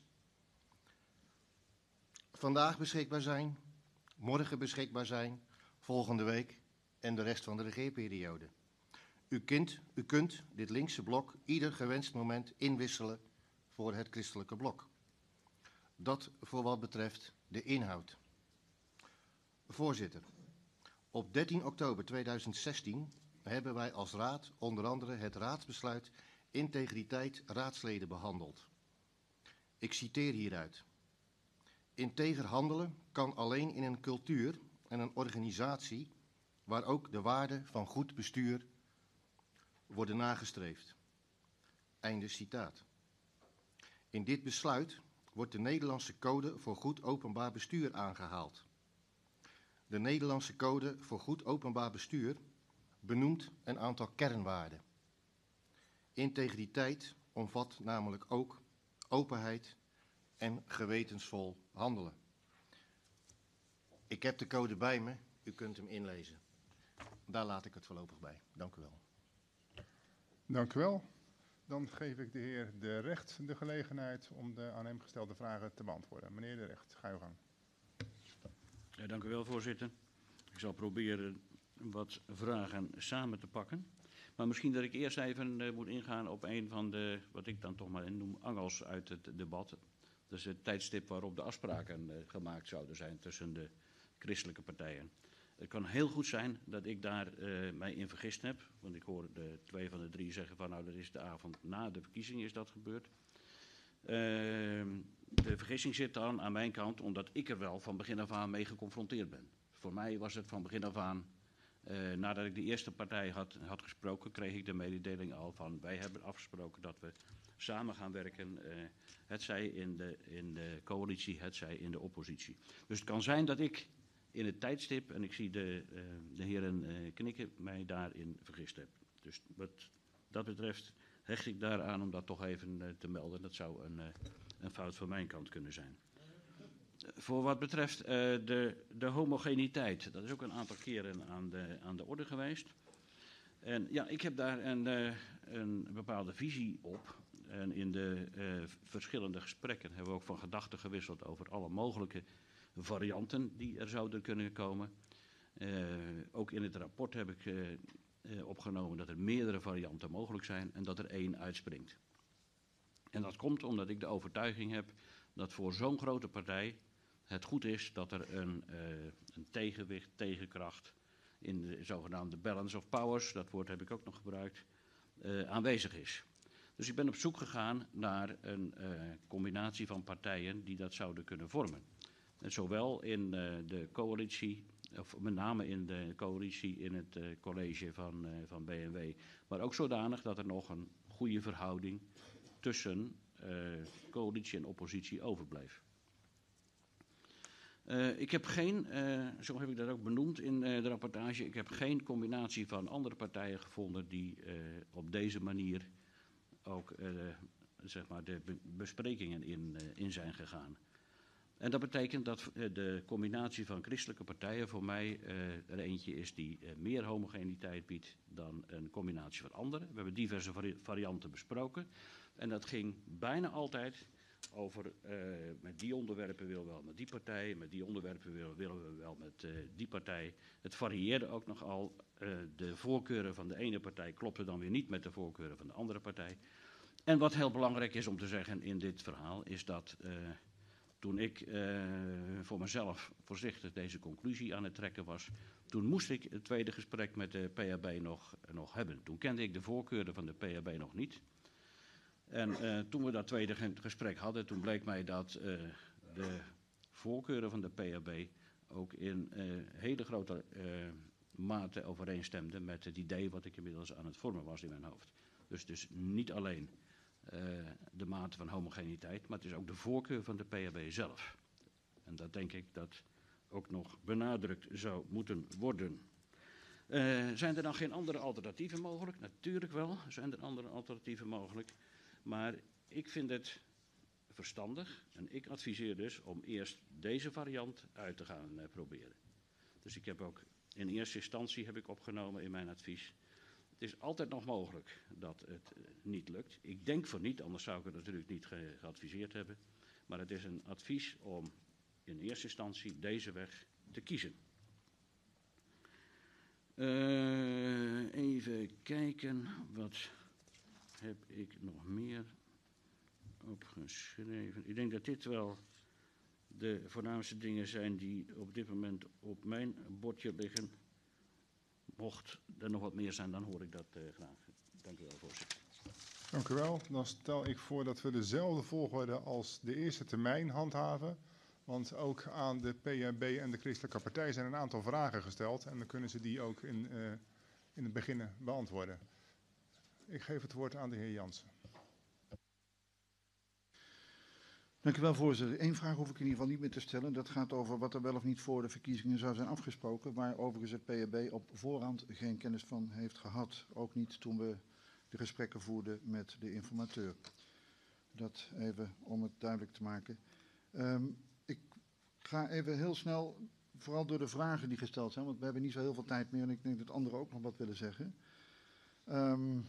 vandaag beschikbaar zijn, morgen beschikbaar zijn, volgende week en de rest van de regeerperiode. U kunt, u kunt dit linkse blok ieder gewenst moment inwisselen voor het christelijke blok. Dat voor wat betreft de inhoud. Voorzitter, op dertien oktober tweeduizend zestien hebben wij als raad onder andere het raadsbesluit integriteit raadsleden behandeld. Ik citeer hieruit. Integer handelen kan alleen in een cultuur en een organisatie waar ook de waarden van goed bestuur worden nagestreefd. Einde citaat. In dit besluit wordt de Nederlandse Code voor Goed Openbaar Bestuur aangehaald. De Nederlandse Code voor Goed Openbaar Bestuur benoemt een aantal kernwaarden. Integriteit omvat namelijk ook openheid en gewetensvol handelen. Ik heb de code bij me, u kunt hem inlezen. Daar laat ik het voorlopig bij. Dank u wel. Dank u wel. Dan geef ik de heer De Recht de gelegenheid om de aan hem gestelde vragen te beantwoorden. Meneer De Recht, ga uw gang. Ja, dank u wel, voorzitter. Ik zal proberen wat vragen samen te pakken. Maar misschien dat ik eerst even uh, moet ingaan op een van de, wat ik dan toch maar noem, angels uit het debat. Dat is het tijdstip waarop de afspraken uh, gemaakt zouden zijn tussen de christelijke partijen. Het kan heel goed zijn dat ik daar uh, mij in vergist heb. Want ik hoor de twee van de drie zeggen van nou dat is de avond na de verkiezing is dat gebeurd. Uh, de vergissing zit dan aan mijn kant omdat ik er wel van begin af aan mee geconfronteerd ben. voor mij was het van begin af aan, uh, nadat ik de eerste partij had, had gesproken, kreeg ik de mededeling al van, wij hebben afgesproken dat we samen gaan werken, uh, hetzij in de, in de coalitie, hetzij in de oppositie. Dus het kan zijn dat ik in het tijdstip, en ik zie de, uh, de heren uh, knikken, mij daarin vergist heb. Dus wat dat betreft hecht ik daaraan om dat toch even uh, te melden. Dat zou een, uh, een fout van mijn kant kunnen zijn. Uh, voor wat betreft uh, de, de homogeniteit, dat is ook een aantal keren aan de, aan de orde geweest. En ja, ik heb daar een, uh, een bepaalde visie op. En in de uh, verschillende gesprekken hebben we ook van gedachten gewisseld over alle mogelijke varianten die er zouden kunnen komen. Uh, ook in het rapport heb ik uh, uh, opgenomen dat er meerdere varianten mogelijk zijn en dat er één uitspringt. En dat komt omdat ik de overtuiging heb dat voor zo'n grote partij het goed is dat er een, uh, een tegenwicht, tegenkracht in de zogenaamde balance of powers, dat woord heb ik ook nog gebruikt, uh, aanwezig is. Dus ik ben op zoek gegaan naar een uh, combinatie van partijen die dat zouden kunnen vormen. En zowel in uh, de coalitie, of met name in de coalitie in het uh, college van, uh, van B N W, maar ook zodanig dat er nog een goede verhouding tussen uh, coalitie en oppositie overbleef. Uh, ik heb geen, uh, zo heb ik dat ook benoemd in uh, de rapportage, ik heb geen combinatie van andere partijen gevonden die uh, op deze manier ook uh, zeg maar de be besprekingen in, uh, in zijn gegaan. En dat betekent dat uh, de combinatie van christelijke partijen voor mij uh, er eentje is die uh, meer homogeniteit biedt dan een combinatie van anderen. We hebben diverse vari varianten besproken en dat ging bijna altijd over uh, met die onderwerpen willen we wel met die partij, met die onderwerpen willen, willen we wel met uh, die partij. Het varieerde ook nogal. Uh, de voorkeuren van de ene partij klopten dan weer niet met de voorkeuren van de andere partij. En wat heel belangrijk is om te zeggen in dit verhaal is dat uh, toen ik uh, voor mezelf voorzichtig deze conclusie aan het trekken was, toen moest ik het tweede gesprek met de P H B nog, nog hebben. Toen kende ik de voorkeuren van de P H B nog niet. En uh, toen we dat tweede gesprek hadden, toen bleek mij dat uh, de voorkeuren van de P H B ook in uh, hele grote uh, mate overeenstemden met het idee wat ik inmiddels aan het vormen was in mijn hoofd. Dus, dus niet alleen uh, de mate van homogeniteit, maar het is ook de voorkeur van de P H B zelf. En dat denk ik dat ook nog benadrukt zou moeten worden. Uh, zijn er dan geen andere alternatieven mogelijk? Natuurlijk wel, zijn er andere alternatieven mogelijk. Maar ik vind het verstandig en ik adviseer dus om eerst deze variant uit te gaan uh, proberen. Dus ik heb ook in eerste instantie heb ik opgenomen in mijn advies. Het is altijd nog mogelijk dat het uh, niet lukt. Ik denk van niet, anders zou ik het natuurlijk niet ge geadviseerd hebben. Maar het is een advies om in eerste instantie deze weg te kiezen. Uh, even kijken, wat heb ik nog meer opgeschreven? Ik denk dat dit wel de voornaamste dingen zijn die op dit moment op mijn bordje liggen. Mocht er nog wat meer zijn, dan hoor ik dat uh, graag. Dank u wel, voorzitter. Dank u wel. Dan stel ik voor dat we dezelfde volgorde als de eerste termijn handhaven. Want ook aan de P H B en de Christelijke Partij zijn een aantal vragen gesteld. En dan kunnen ze die ook in, uh, in het begin beantwoorden. Ik geef het woord aan de heer Jansen. Dank u wel, voorzitter. Eén vraag hoef ik in ieder geval niet meer te stellen. Dat gaat over wat er wel of niet voor de verkiezingen zou zijn afgesproken. Waar overigens het P H B op voorhand geen kennis van heeft gehad. Ook niet toen we de gesprekken voerden met de informateur. Dat even om het duidelijk te maken. Um, ik ga even heel snel, vooral door de vragen die gesteld zijn, want we hebben niet zo heel veel tijd meer en ik denk dat anderen ook nog wat willen zeggen. Um,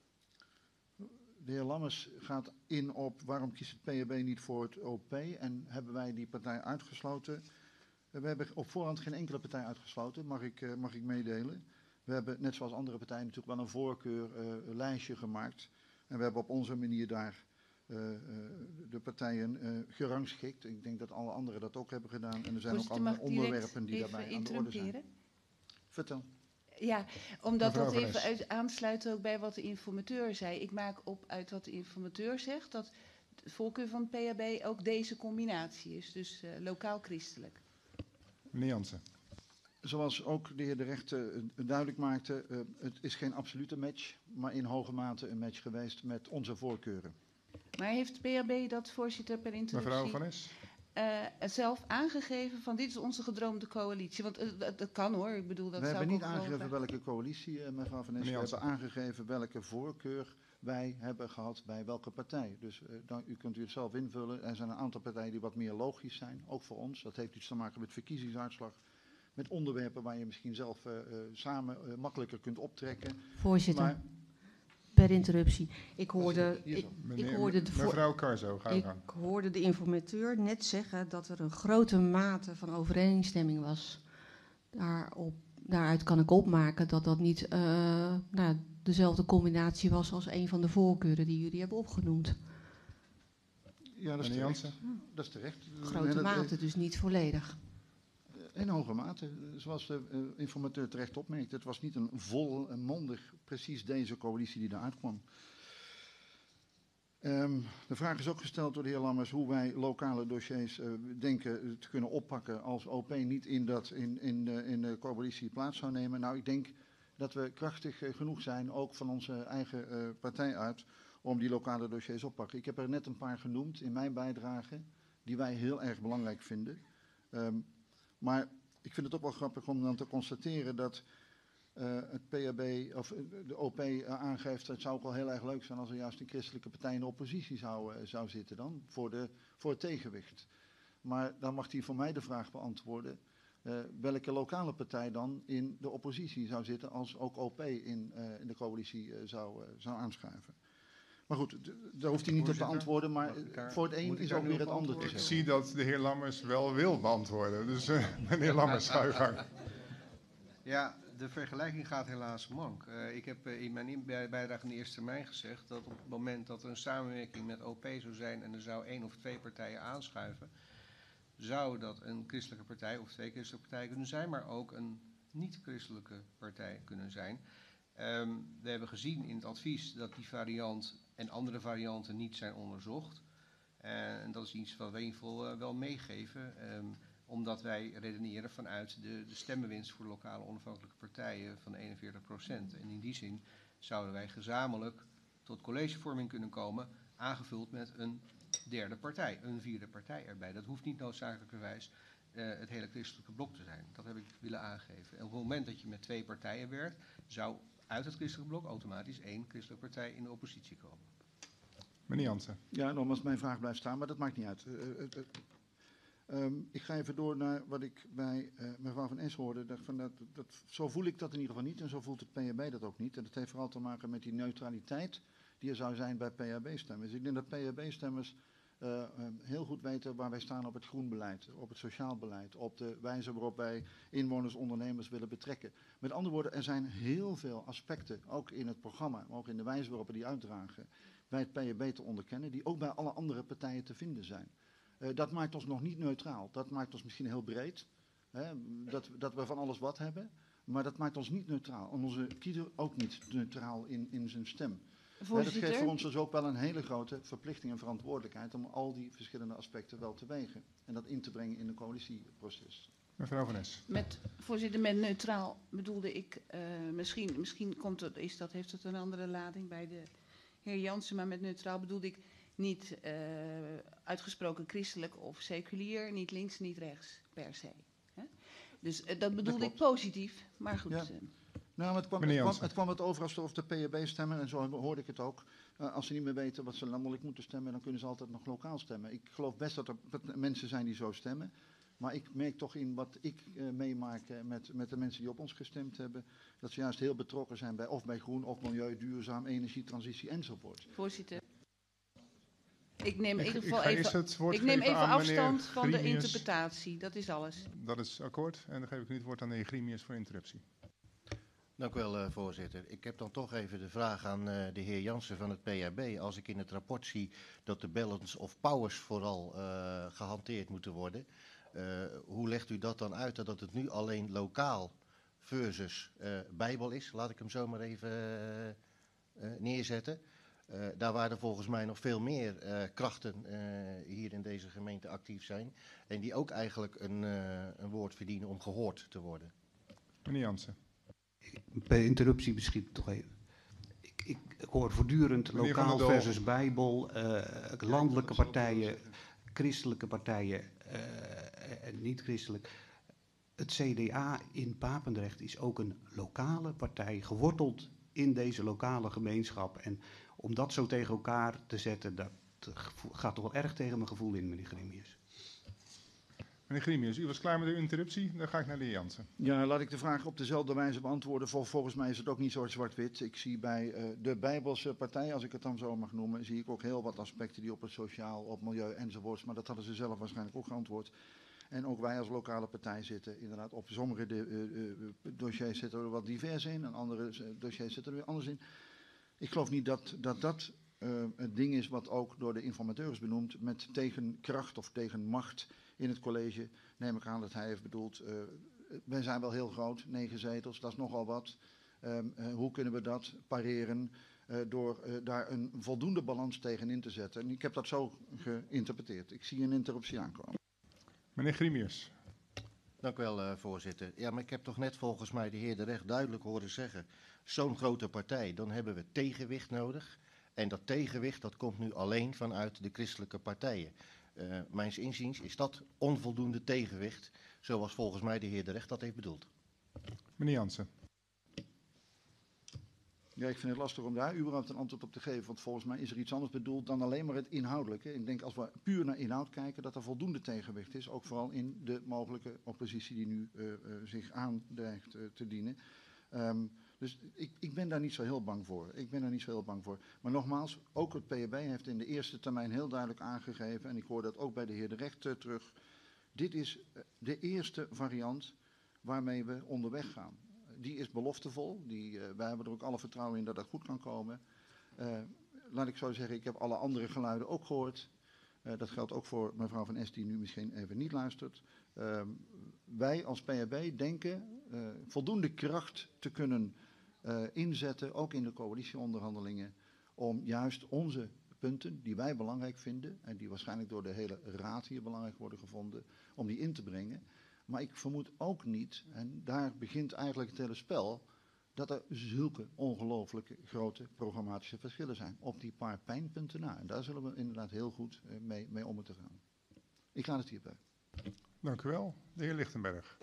de heer Lammers gaat in op waarom kiest het P H B niet voor het O P en hebben wij die partij uitgesloten. We hebben op voorhand geen enkele partij uitgesloten, mag ik, uh, mag ik meedelen. We hebben net zoals andere partijen natuurlijk wel een voorkeurlijstje uh, gemaakt en we hebben op onze manier daar Uh, uh, de partijen uh, gerangschikt. Ik denk dat alle anderen dat ook hebben gedaan. En er zijn Voorzitter, ook andere onderwerpen die daarbij aan de orde zijn. Vertel. Ja, omdat Mevrouw dat even uit, aansluit ook bij wat de informateur zei. Ik maak op uit wat de informateur zegt, dat de voorkeur van het P H B ook deze combinatie is. Dus uh, lokaal christelijk. Meneer Jansen. zoals ook de heer De Recht uh, duidelijk maakte, uh, het is geen absolute match, maar in hoge mate een match geweest met onze voorkeuren. Maar heeft P H B dat, voorzitter, per interruptie... Mevrouw Van Es. Uh, zelf aangegeven van dit is onze gedroomde coalitie? Want uh, dat, dat kan hoor, ik bedoel dat We zou hebben ik niet ook aangegeven geloven. welke coalitie, uh, mevrouw Van Es. We hebben aangegeven welke voorkeur wij hebben gehad bij welke partij. Dus uh, dan, u kunt u het zelf invullen. Er zijn een aantal partijen die wat meer logisch zijn, ook voor ons. Dat heeft iets te maken met verkiezingsuitslag. Met onderwerpen waar je misschien zelf uh, uh, samen uh, makkelijker kunt optrekken. Voorzitter, maar, per interruptie. Ik hoorde, ik, ik hoorde de mevrouw Carzo, ga ik gang. hoorde de informateur net zeggen dat er een grote mate van overeenstemming was. Daarop, daaruit kan ik opmaken dat dat niet uh, nou, dezelfde combinatie was als een van de voorkeuren die jullie hebben opgenoemd. Ja, dat is terecht. Dat is terecht. Grote mate, dus niet volledig. In hoge mate, zoals de uh, informateur terecht opmerkt. Het was niet een volmondig precies deze coalitie die eruit kwam. Um, de vraag is ook gesteld door de heer Lammers hoe wij lokale dossiers uh, denken te kunnen oppakken als O P niet in, dat, in, in, de, in de coalitie plaats zou nemen. Nou, ik denk dat we krachtig uh, genoeg zijn, ook van onze eigen uh, partij uit, om die lokale dossiers op te pakken. Ik heb er net een paar genoemd in mijn bijdrage, die wij heel erg belangrijk vinden. Um, Maar ik vind het ook wel grappig om dan te constateren dat uh, het P H B of de O P uh, aangeeft, het zou ook wel heel erg leuk zijn als er juist een christelijke partij in de oppositie zou, uh, zou zitten dan, voor, de, voor het tegenwicht. Maar dan mag hij voor mij de vraag beantwoorden, uh, welke lokale partij dan in de oppositie zou zitten als ook O P in, uh, in de coalitie uh, zou, uh, zou aanschuiven. Maar goed, daar hoeft hij niet op te antwoorden, maar daar, voor het een is ook weer het ander te Ik zeggen. zie dat de heer Lammers wel wil beantwoorden, dus uh, meneer Lammers, ga uw gang. Ja, de vergelijking gaat helaas mank. Uh, ik heb uh, in mijn in bijdrage in de eerste termijn gezegd dat op het moment dat er een samenwerking met O P zou zijn en er zou één of twee partijen aanschuiven, zou dat een christelijke partij of twee christelijke partijen kunnen zijn, maar ook een niet-christelijke partij kunnen zijn. Um, we hebben gezien in het advies dat die variant en andere varianten niet zijn onderzocht. Uh, en dat is iets wat we in ieder geval uh, wel meegeven, um, omdat wij redeneren vanuit de, de stemmenwinst voor lokale onafhankelijke partijen van eenenveertig procent. En in die zin zouden wij gezamenlijk tot collegevorming kunnen komen, aangevuld met een derde partij, een vierde partij erbij. Dat hoeft niet noodzakelijkerwijs uh, het hele christelijke blok te zijn. Dat heb ik willen aangeven. En op het moment dat je met twee partijen werkt, zou uit het christelijk blok automatisch één christelijke partij in de oppositie komen. Meneer Jansen. Ja, nogmaals, mijn vraag blijft staan, maar dat maakt niet uit. Uh, uh, uh, um, ik ga even door naar wat ik bij uh, mevrouw Van Es hoorde. Dat, van dat, dat, zo voel ik dat in ieder geval niet en zo voelt het P H B dat ook niet. En dat heeft vooral te maken met die neutraliteit die er zou zijn bij P H B-stemmers. Ik denk dat P H B-stemmers uh, uh, heel goed weten waar wij staan op het groenbeleid, op het sociaal beleid, op de wijze waarop wij inwoners, ondernemers willen betrekken. Met andere woorden, er zijn heel veel aspecten, ook in het programma, maar ook in de wijze waarop we die uitdragen, bij het P H B te onderkennen, die ook bij alle andere partijen te vinden zijn. Uh, dat maakt ons nog niet neutraal. Dat maakt ons misschien heel breed, hè, dat, dat we van alles wat hebben, maar dat maakt ons niet neutraal. En onze kiezer ook niet neutraal in, in zijn stem. Hè, dat geeft voor ons dus ook wel een hele grote verplichting en verantwoordelijkheid om al die verschillende aspecten wel te wegen en dat in te brengen in een coalitieproces. Mevrouw Van Es. Met, voorzitter, met neutraal bedoelde ik, uh, misschien, misschien komt het, is dat, heeft het een andere lading bij de heer Jansen, maar met neutraal bedoelde ik niet uh, uitgesproken christelijk of seculier, niet links, niet rechts, per se. Hè? Dus uh, dat bedoelde dat ik positief, maar goed. Ja. Uh, Nou, het kwam, het, kwam, het kwam het over alsof de P H B stemmen, en zo hoorde ik het ook. Uh, als ze niet meer weten wat ze landelijk moeten stemmen, dan kunnen ze altijd nog lokaal stemmen. Ik geloof best dat er mensen zijn die zo stemmen. Maar ik merk toch in wat ik uh, meemaak uh, met, met de mensen die op ons gestemd hebben, dat ze juist heel betrokken zijn bij of bij groen, of milieu, duurzaam, energietransitie enzovoort. Voorzitter. Ik neem in Ik- ieder ik geval ga eerst even, het woord ik neem geven even aan meneer afstand van de Grimius. interpretatie. Dat is alles. Dat is akkoord. En dan geef ik nu het woord aan de heer Grimius voor interruptie. Dank u wel, uh, voorzitter. Ik heb dan toch even de vraag aan uh, de heer Jansen van het P H B. Als ik in het rapport zie dat de balance of powers vooral uh, gehanteerd moeten worden, uh, hoe legt u dat dan uit dat het nu alleen lokaal versus uh, Bijbel is? Laat ik hem zo maar even uh, uh, neerzetten. Uh, daar waar er volgens mij nog veel meer uh, krachten uh, hier in deze gemeente actief zijn en die ook eigenlijk een, uh, een woord verdienen om gehoord te worden. Meneer Jansen. Per interruptie misschien toch even. Ik, ik hoor voortdurend Meneer Van lokaal der Doel. versus Bijbel, uh, landelijke partijen, christelijke partijen uh, en niet-christelijk. Het C D A in Papendrecht is ook een lokale partij, geworteld in deze lokale gemeenschap. En om dat zo tegen elkaar te zetten, dat gaat toch wel erg tegen mijn gevoel in, meneer Grimius. Meneer Grimius, u was klaar met uw interruptie. Dan ga ik naar de heer Jansen. Ja, laat ik de vraag op dezelfde wijze beantwoorden. Vol, volgens mij is het ook niet zo zwart-wit. Ik zie bij uh, de Bijbelse partij, als ik het dan zo mag noemen, zie ik ook heel wat aspecten die op het sociaal, op milieu enzovoorts. Maar dat hadden ze zelf waarschijnlijk ook geantwoord. En ook wij als lokale partij zitten inderdaad op sommige de, uh, uh, dossiers zitten er wat divers in en andere uh, dossiers zitten er weer anders in. Ik geloof niet dat dat, dat uh, het ding is wat ook door de informateur is benoemd met tegenkracht of tegenmacht in het college. Neem ik aan dat hij heeft bedoeld, uh, wij zijn wel heel groot, negen zetels, dat is nogal wat. Um, uh, hoe kunnen we dat pareren uh, door uh, daar een voldoende balans tegenin te zetten? En ik heb dat zo geïnterpreteerd. Ik zie een interruptie aankomen. Meneer Grimius. Dank u wel, uh, voorzitter. Ja, maar ik heb toch net volgens mij de heer De Recht duidelijk horen zeggen, zo'n grote partij, dan hebben we tegenwicht nodig. En dat tegenwicht, dat komt nu alleen vanuit de christelijke partijen. Uh, mijns inziens is dat onvoldoende tegenwicht, zoals volgens mij de heer De Recht dat heeft bedoeld. Meneer Jansen. Ja, ik vind het lastig om daar überhaupt een antwoord op te geven, want volgens mij is er iets anders bedoeld dan alleen maar het inhoudelijke. Ik denk als we puur naar inhoud kijken, dat er voldoende tegenwicht is, ook vooral in de mogelijke oppositie die nu uh, uh, zich aandreigt uh, te dienen. Um, dus ik, ik ben daar niet zo heel bang voor. Ik ben daar niet zo heel bang voor. Maar nogmaals, ook het P H B heeft in de eerste termijn heel duidelijk aangegeven, en ik hoor dat ook bij de heer De Recht uh, terug, dit is uh, de eerste variant waarmee we onderweg gaan. Die is beloftevol, die, uh, wij hebben er ook alle vertrouwen in dat dat goed kan komen. Uh, laat ik zo zeggen, ik heb alle andere geluiden ook gehoord. Uh, dat geldt ook voor mevrouw Van Es die nu misschien even niet luistert. Uh, wij als P H B denken uh, voldoende kracht te kunnen uh, inzetten, ook in de coalitieonderhandelingen, om juist onze punten die wij belangrijk vinden en die waarschijnlijk door de hele raad hier belangrijk worden gevonden, om die in te brengen. Maar ik vermoed ook niet, en daar begint eigenlijk het hele spel, dat er zulke ongelooflijke grote programmatische verschillen zijn op die paar pijnpunten na. En daar zullen we inderdaad heel goed uh, mee, mee om moeten gaan. Ik laat het hierbij. Dank u wel. De heer Lichtenberg.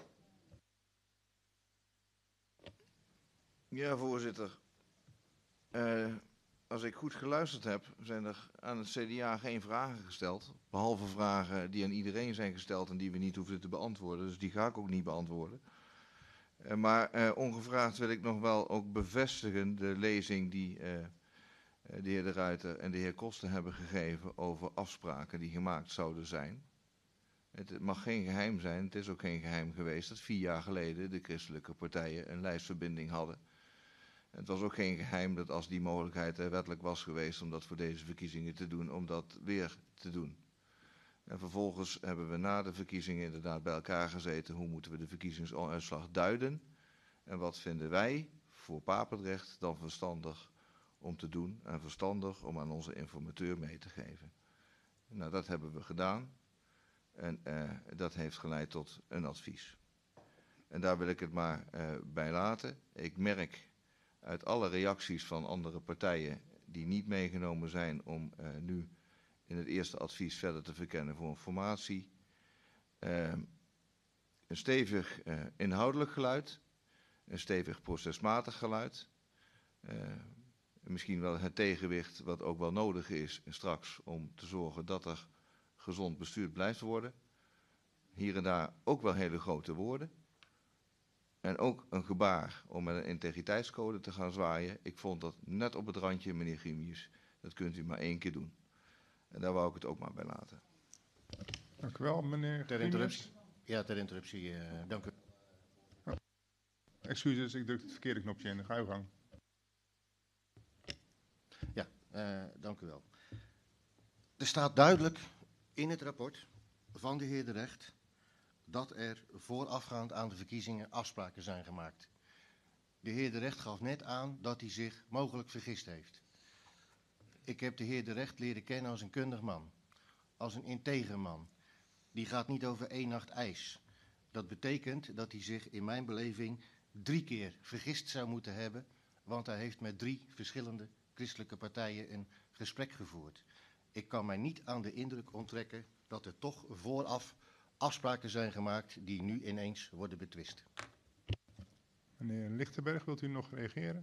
Ja, voorzitter. Uh, als ik goed geluisterd heb, zijn er aan het C D A geen vragen gesteld. Behalve vragen die aan iedereen zijn gesteld en die we niet hoeven te beantwoorden. Dus die ga ik ook niet beantwoorden. Uh, maar uh, ongevraagd wil ik nog wel ook bevestigen de lezing die uh, de heer De Ruiter en de heer Koster hebben gegeven over afspraken die gemaakt zouden zijn. Het mag geen geheim zijn, het is ook geen geheim geweest dat vier jaar geleden de christelijke partijen een lijstverbinding hadden. Het was ook geen geheim dat als die mogelijkheid er wettelijk was geweest om dat voor deze verkiezingen te doen, om dat weer te doen. En vervolgens hebben we na de verkiezingen inderdaad bij elkaar gezeten, hoe moeten we de verkiezingsuitslag duiden en wat vinden wij voor Papendrecht dan verstandig om te doen en verstandig om aan onze informateur mee te geven. Nou, dat hebben we gedaan. En uh, dat heeft geleid tot een advies. En daar wil ik het maar uh, bij laten. Ik merk uit alle reacties van andere partijen die niet meegenomen zijn om uh, nu in het eerste advies verder te verkennen voor een formatie. Uh, een stevig uh, inhoudelijk geluid, een stevig procesmatig geluid. Uh, misschien wel het tegenwicht wat ook wel nodig is straks om te zorgen dat er gezond bestuurd blijft worden. Hier en daar ook wel hele grote woorden. En ook een gebaar om met een integriteitscode te gaan zwaaien. Ik vond dat net op het randje, meneer Grimius. Dat kunt u maar één keer doen. En daar wou ik het ook maar bij laten. Dank u wel, meneer Ter interruptie. Ja, ter interruptie. Uh, dank u. Oh. Excuses, ik druk het verkeerde knopje in. Ga uw gang. Ja, uh, dank u wel. Er staat duidelijk in het rapport van de heer De Recht dat er voorafgaand aan de verkiezingen afspraken zijn gemaakt. De heer De Recht gaf net aan dat hij zich mogelijk vergist heeft. Ik heb de heer De Recht leren kennen als een kundig man, als een integer man. Die gaat niet over één nacht ijs. Dat betekent dat hij zich in mijn beleving drie keer vergist zou moeten hebben, want hij heeft met drie verschillende christelijke partijen een gesprek gevoerd. Ik kan mij niet aan de indruk onttrekken dat er toch vooraf afspraken zijn gemaakt die nu ineens worden betwist. Meneer Lichtenberg, wilt u nog reageren?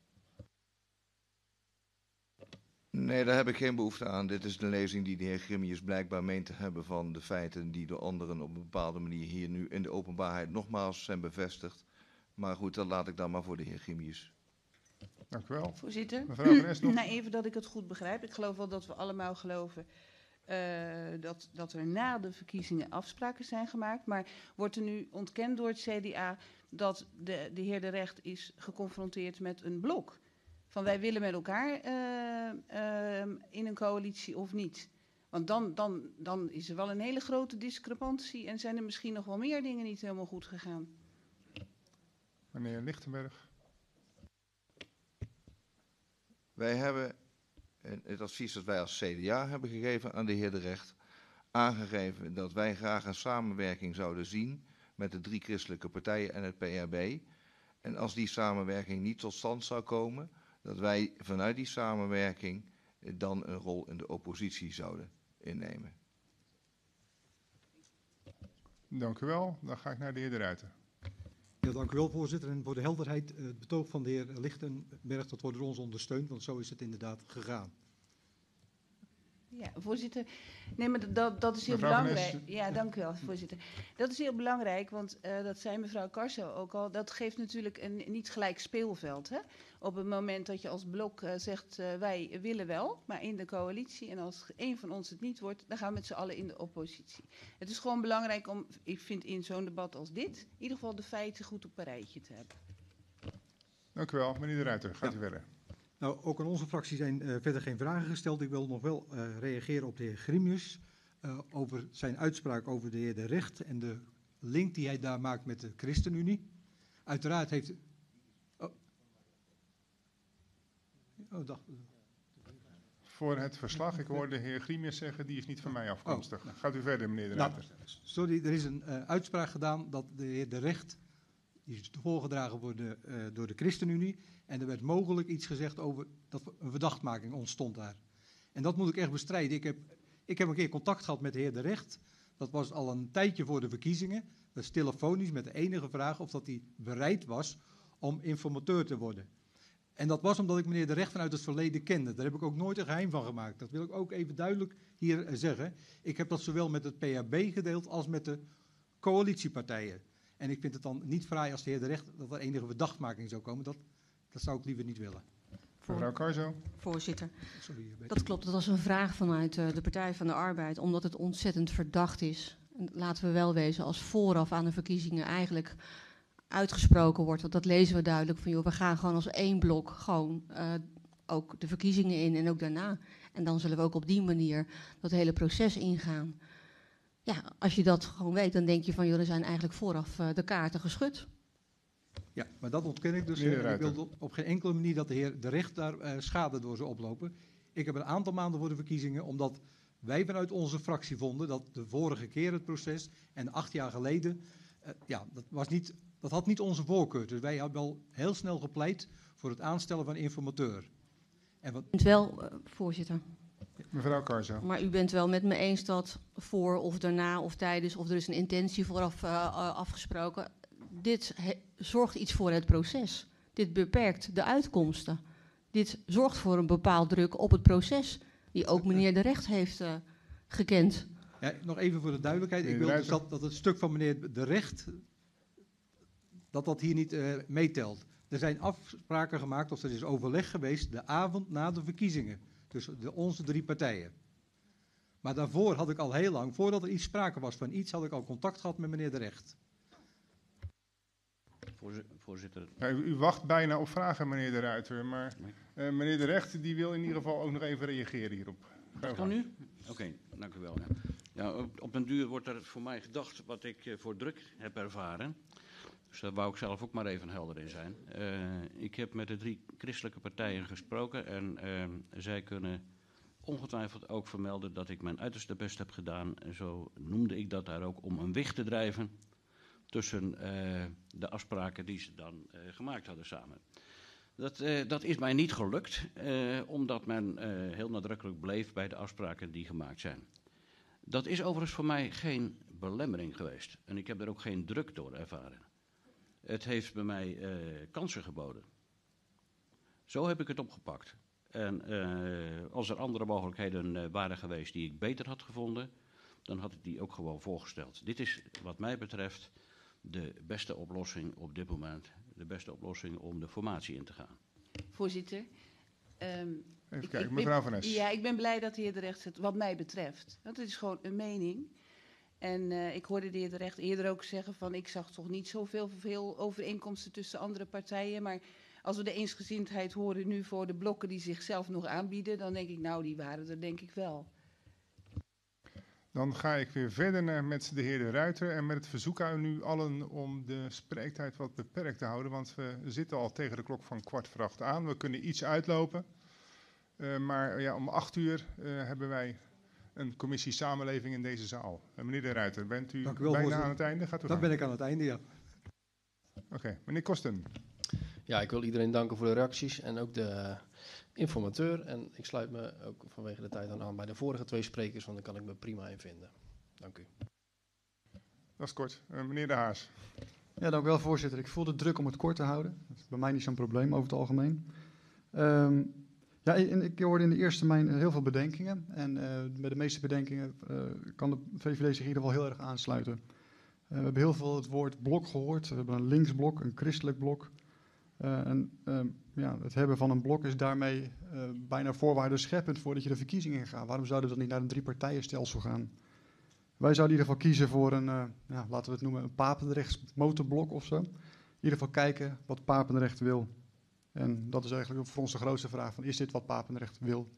Nee, daar heb ik geen behoefte aan. Dit is de lezing die de heer Grimius blijkbaar meent te hebben van de feiten die door anderen op een bepaalde manier hier nu in de openbaarheid nogmaals zijn bevestigd. Maar goed, dat laat ik dan maar voor de heer Grimius. Dank u wel. Voorzitter, Mevrouw Van Es nog? nou, even dat ik het goed begrijp. Ik geloof wel dat we allemaal geloven uh, dat, dat er na de verkiezingen afspraken zijn gemaakt. Maar wordt er nu ontkend door het C D A dat de, de heer De Recht is geconfronteerd met een blok? Van wij willen met elkaar uh, uh, in een coalitie of niet? Want dan, dan, dan is er wel een hele grote discrepantie en zijn er misschien nog wel meer dingen niet helemaal goed gegaan. Meneer Lichtenberg. Wij hebben, het advies dat wij als C D A hebben gegeven aan de heer De Recht, aangegeven dat wij graag een samenwerking zouden zien met de drie christelijke partijen en het P R B. En als die samenwerking niet tot stand zou komen, dat wij vanuit die samenwerking dan een rol in de oppositie zouden innemen. Dank u wel. Dan ga ik naar de heer De Ruiter. Ja, dank u wel, voorzitter. En voor de helderheid, het betoog van de heer Lichtenberg, dat wordt door ons ondersteund, want zo is het inderdaad gegaan. Ja, voorzitter. Nee, maar dat, dat is heel mevrouw belangrijk. Ja, dank u wel, voorzitter. Dat is heel belangrijk, want uh, dat zei mevrouw Carso ook al. Dat geeft natuurlijk een niet gelijk speelveld. Hè? Op het moment dat je als blok uh, zegt, uh, wij willen wel, maar in de coalitie. En als één van ons het niet wordt, dan gaan we met z'n allen in de oppositie. Het is gewoon belangrijk om, ik vind in zo'n debat als dit, in ieder geval de feiten goed op een rijtje te hebben. Dank u wel. Meneer De Ruiter, gaat Ja. u verder. Nou, ook aan onze fractie zijn uh, verder geen vragen gesteld. Ik wil nog wel uh, reageren op de heer Grimius uh, over zijn uitspraak over de heer De Recht en de link die hij daar maakt met de ChristenUnie. Uiteraard heeft... Oh, oh dacht... Voor het verslag, ik hoorde de heer Grimius zeggen, die is niet van mij afkomstig. Oh, nou. Gaat u verder, meneer De Nou, Ruiter. sorry, er is een uh, uitspraak gedaan dat de heer De Recht, die is voorgedragen door de, uh, door de ChristenUnie, en er werd mogelijk iets gezegd over dat een verdachtmaking ontstond daar. En dat moet ik echt bestrijden. Ik heb, ik heb een keer contact gehad met de heer De Recht. Dat was al een tijdje voor de verkiezingen. Dat is telefonisch met de enige vraag of dat hij bereid was om informateur te worden. En dat was omdat ik meneer De Recht vanuit het verleden kende. Daar heb ik ook nooit een geheim van gemaakt. Dat wil ik ook even duidelijk hier zeggen. Ik heb dat zowel met het P R B gedeeld als met de coalitiepartijen. En ik vind het dan niet fraai als de heer De Recht dat er enige verdachtmaking zou komen. Dat, dat zou ik liever niet willen. Mevrouw Carzo. Voorzitter, Sorry, dat klopt. Dat was een vraag vanuit uh, de Partij van de Arbeid, omdat het ontzettend verdacht is. En laten we wel wezen, als vooraf aan de verkiezingen eigenlijk uitgesproken wordt, want dat lezen we duidelijk van, joh, we gaan gewoon als één blok gewoon uh, ook de verkiezingen in en ook daarna. En dan zullen we ook op die manier dat hele proces ingaan. Ja, als je dat gewoon weet, dan denk je van, joh, er zijn eigenlijk vooraf uh, de kaarten geschud. Ja, maar dat ontken ik dus. Meneer De Uh, ik Ruiter. wil op geen enkele manier dat de heer De Recht daar uh, schade door zou oplopen. Ik heb een aantal maanden voor de verkiezingen, omdat wij vanuit onze fractie vonden dat de vorige keer het proces en acht jaar geleden, uh, ja, dat, was niet, dat had niet onze voorkeur. Dus wij hebben wel heel snel gepleit voor het aanstellen van informateur. En wat... U bent wel, uh, voorzitter, Mevrouw Carzo. maar u bent wel met me eens dat voor of daarna of tijdens of er is een intentie vooraf uh, uh, afgesproken. Dit he, zorgt iets voor het proces. Dit beperkt de uitkomsten. Dit zorgt voor een bepaald druk op het proces, die ook meneer De Recht heeft uh, gekend. Ja, nog even voor de duidelijkheid. Ik Meneer wil De dus Ruiter. dat, dat het stuk van meneer De Recht, dat dat hier niet uh, meetelt. Er zijn afspraken gemaakt, of er is overleg geweest, de avond na de verkiezingen. Tussen de, onze drie partijen. Maar daarvoor had ik al heel lang, voordat er iets sprake was van iets, had ik al contact gehad met meneer De Recht. Voorzitter. Ja, u, u wacht bijna op vragen, meneer De Ruiter. Maar uh, meneer De Recht die wil in ieder geval ook nog even reageren hierop. Ga Dat kan nu? Oké, okay, dank u wel. Ja. Ja, op, op den duur wordt er voor mij gedacht wat ik uh, voor druk heb ervaren. Dus daar wou ik zelf ook maar even helder in zijn. Uh, ik heb met de drie christelijke partijen gesproken en uh, zij kunnen ongetwijfeld ook vermelden dat ik mijn uiterste best heb gedaan. En zo noemde ik dat daar ook om een wicht te drijven tussen uh, de afspraken die ze dan uh, gemaakt hadden samen. Dat, uh, dat is mij niet gelukt, uh, omdat men uh, heel nadrukkelijk bleef bij de afspraken die gemaakt zijn. Dat is overigens voor mij geen belemmering geweest. En ik heb er ook geen druk door ervaren. Het heeft bij mij uh, kansen geboden. Zo heb ik het opgepakt. En uh, als er andere mogelijkheden uh, waren geweest die ik beter had gevonden, dan had ik die ook gewoon voorgesteld. Dit is wat mij betreft de beste oplossing op dit moment. De beste oplossing om de formatie in te gaan. Voorzitter. Um, Even ik, kijken, ik mevrouw ben, Van Nes. Ja, ik ben blij dat de heer de recht het, wat mij betreft. Want het is gewoon een mening. En uh, ik hoorde de heer de recht eerder ook zeggen van ik zag toch niet zoveel veel overeenkomsten tussen andere partijen. Maar als we de eensgezindheid horen nu voor de blokken die zichzelf nog aanbieden, dan denk ik nou die waren er denk ik wel. Dan ga ik weer verder met de heer De Ruiter en met het verzoek aan u allen om de spreektijd wat beperkt te houden. Want we zitten al tegen de klok van kwart voor acht aan. We kunnen iets uitlopen. Uh, maar ja, om acht uur uh, hebben wij een commissie samenleving in deze zaal. Uh, meneer De Ruiter, bent u, u wel, bijna voorzitter. Aan het einde? Gaat u Dan ben ik aan het einde, ja. Oké, okay. Meneer Kosten. Ja, ik wil iedereen danken voor de reacties en ook de informateur. En ik sluit me ook vanwege de tijd dan aan bij de vorige twee sprekers, want daar kan ik me prima in vinden. Dank u. Dat is kort. Uh, meneer De Haas. Ja, dank u wel, voorzitter. Ik voel de druk om het kort te houden. Dat is bij mij niet zo'n probleem over het algemeen. Um, ja, en ik hoorde in de eerste termijn heel veel bedenkingen. En uh, bij de meeste bedenkingen uh, kan de V V D zich in ieder geval heel erg aansluiten. Uh, we hebben heel veel het woord blok gehoord. We hebben een linksblok, een christelijk blok. Uh, en uh, ja, het hebben van een blok is daarmee uh, bijna voorwaarden scheppend voordat je de verkiezingen ingaat. Waarom zouden we dan niet naar een drie-partijenstelsel gaan? Wij zouden in ieder geval kiezen voor een, uh, ja, laten we het noemen, een Papendrechtsmotorblok of zo. In ieder geval kijken wat Papendrecht wil. En dat is eigenlijk voor ons de grootste vraag van, is dit wat Papendrecht wil?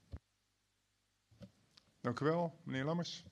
Dank u wel, meneer Lammers.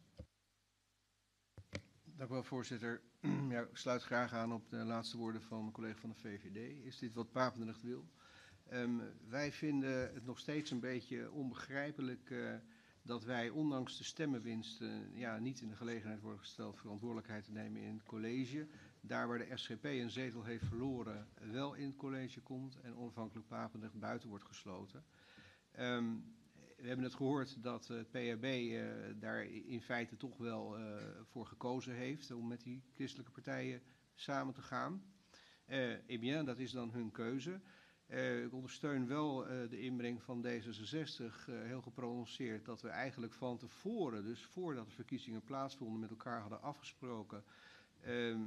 Dank u wel, voorzitter. Ja, ik sluit graag aan op de laatste woorden van mijn collega van de V V D. Is dit wat Papendrecht wil? Um, wij vinden het nog steeds een beetje onbegrijpelijk uh, dat wij ondanks de stemmenwinst uh, ja, niet in de gelegenheid worden gesteld verantwoordelijkheid te nemen in het college. Daar waar de S G P een zetel heeft verloren, wel in het college komt en onafhankelijk Papendrecht buiten wordt gesloten. Um, we hebben het gehoord dat het P H B uh, daar in feite toch wel uh, voor gekozen heeft om met die christelijke partijen samen te gaan. Uh, eh bien, dat is dan hun keuze. Uh, ik ondersteun wel uh, de inbreng van D zesenzestig, uh, heel geprononceerd, dat we eigenlijk van tevoren, dus voordat de verkiezingen plaatsvonden, met elkaar hadden afgesproken, uh, uh,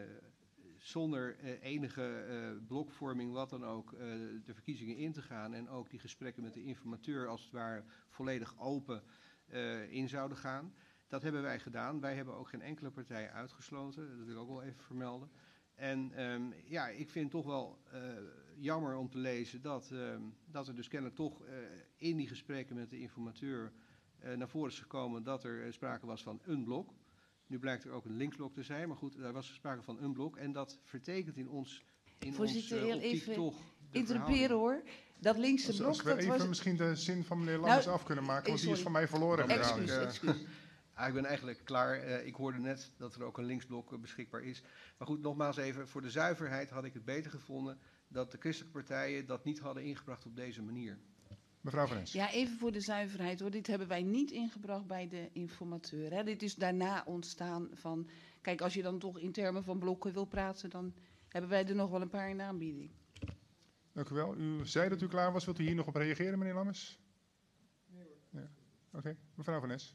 zonder uh, enige uh, blokvorming, wat dan ook, uh, de verkiezingen in te gaan en ook die gesprekken met de informateur als het ware volledig open uh, in zouden gaan. Dat hebben wij gedaan. Wij hebben ook geen enkele partij uitgesloten, dat wil ik ook wel even vermelden. En um, ja, ik vind het toch wel uh, jammer om te lezen dat, um, dat er dus kennelijk toch uh, in die gesprekken met de informateur uh, naar voren is gekomen dat er uh, sprake was van een blok. Nu blijkt er ook een linksblok te zijn, maar goed, daar was sprake van een blok. En dat vertekent in ons, in Voorzitter, ons uh, optiek even toch de interrumperen hoor. Dat linkse als, blok, als we dat even was... misschien de zin van meneer Lammers nou, af kunnen maken, want sorry. die is van mij verloren. Excuus, uh, excuus. Ah, ik ben eigenlijk klaar. Uh, ik hoorde net dat er ook een linksblok uh, beschikbaar is. Maar goed, nogmaals even, voor de zuiverheid had ik het beter gevonden dat de christelijke partijen dat niet hadden ingebracht op deze manier. Mevrouw Van Ens. Ja, even voor de zuiverheid hoor. Dit hebben wij niet ingebracht bij de informateur. Hè. Dit is daarna ontstaan van... Kijk, als je dan toch in termen van blokken wil praten, dan hebben wij er nog wel een paar in aanbieding. Dank u wel. U zei dat u klaar was. Wilt u hier nog op reageren, meneer Lammers? Nee hoor. Ja. Oké, okay. Mevrouw Van Nes.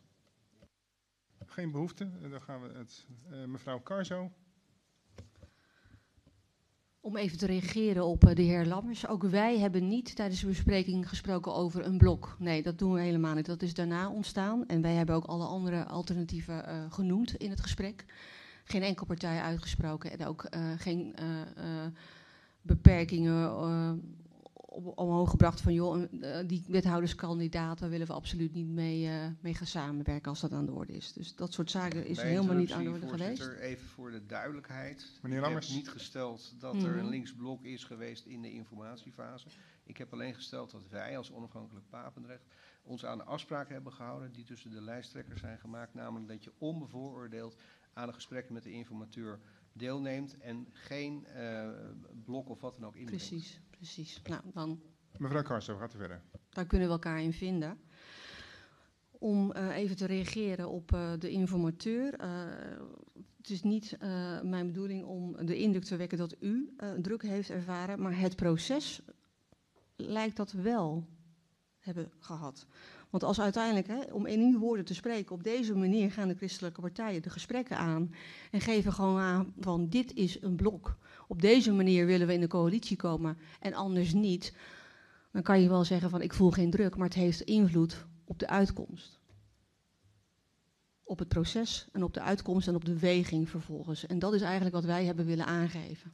Geen behoefte. Dan gaan we het. Uh, mevrouw Carzo. Om even te reageren op uh, de heer Lammers. Ook wij hebben niet tijdens de bespreking gesproken over een blok. Nee, dat doen we helemaal niet. Dat is daarna ontstaan. En wij hebben ook alle andere alternatieven uh, genoemd in het gesprek. Geen enkel partij uitgesproken. En ook uh, geen uh, uh, beperkingen uh, omhoog gebracht van... joh, uh, die wethouderskandidaat, daar willen we absoluut niet mee, uh, mee gaan samenwerken als dat aan de orde is. Dus dat soort zaken is Bij helemaal niet aan de orde voorzitter, geweest. Even voor de duidelijkheid. Meneer ik Lammers. heb niet gesteld dat Mm-hmm. er een linksblok is geweest in de informatiefase. Ik heb alleen gesteld dat wij als onafhankelijk Papendrecht ons aan de afspraken hebben gehouden die tussen de lijsttrekkers zijn gemaakt. Namelijk dat je onbevooroordeeld aan de gesprekken met de informateur deelneemt en geen uh, blok of wat dan ook inbrengt. Precies, precies. Nou, dan... Mevrouw Karsen, gaat u verder. Daar kunnen we elkaar in vinden. Om uh, even te reageren op uh, de informateur. Uh, het is niet uh, mijn bedoeling om de indruk te wekken dat u uh, druk heeft ervaren, maar het proces lijkt dat wel hebben gehad. Want als uiteindelijk, hè, om in uw woorden te spreken, op deze manier gaan de christelijke partijen de gesprekken aan en geven gewoon aan van dit is een blok. Op deze manier willen we in de coalitie komen en anders niet. Dan kan je wel zeggen van ik voel geen druk, maar het heeft invloed op de uitkomst. Op het proces en op de uitkomst en op de weging vervolgens. En dat is eigenlijk wat wij hebben willen aangeven.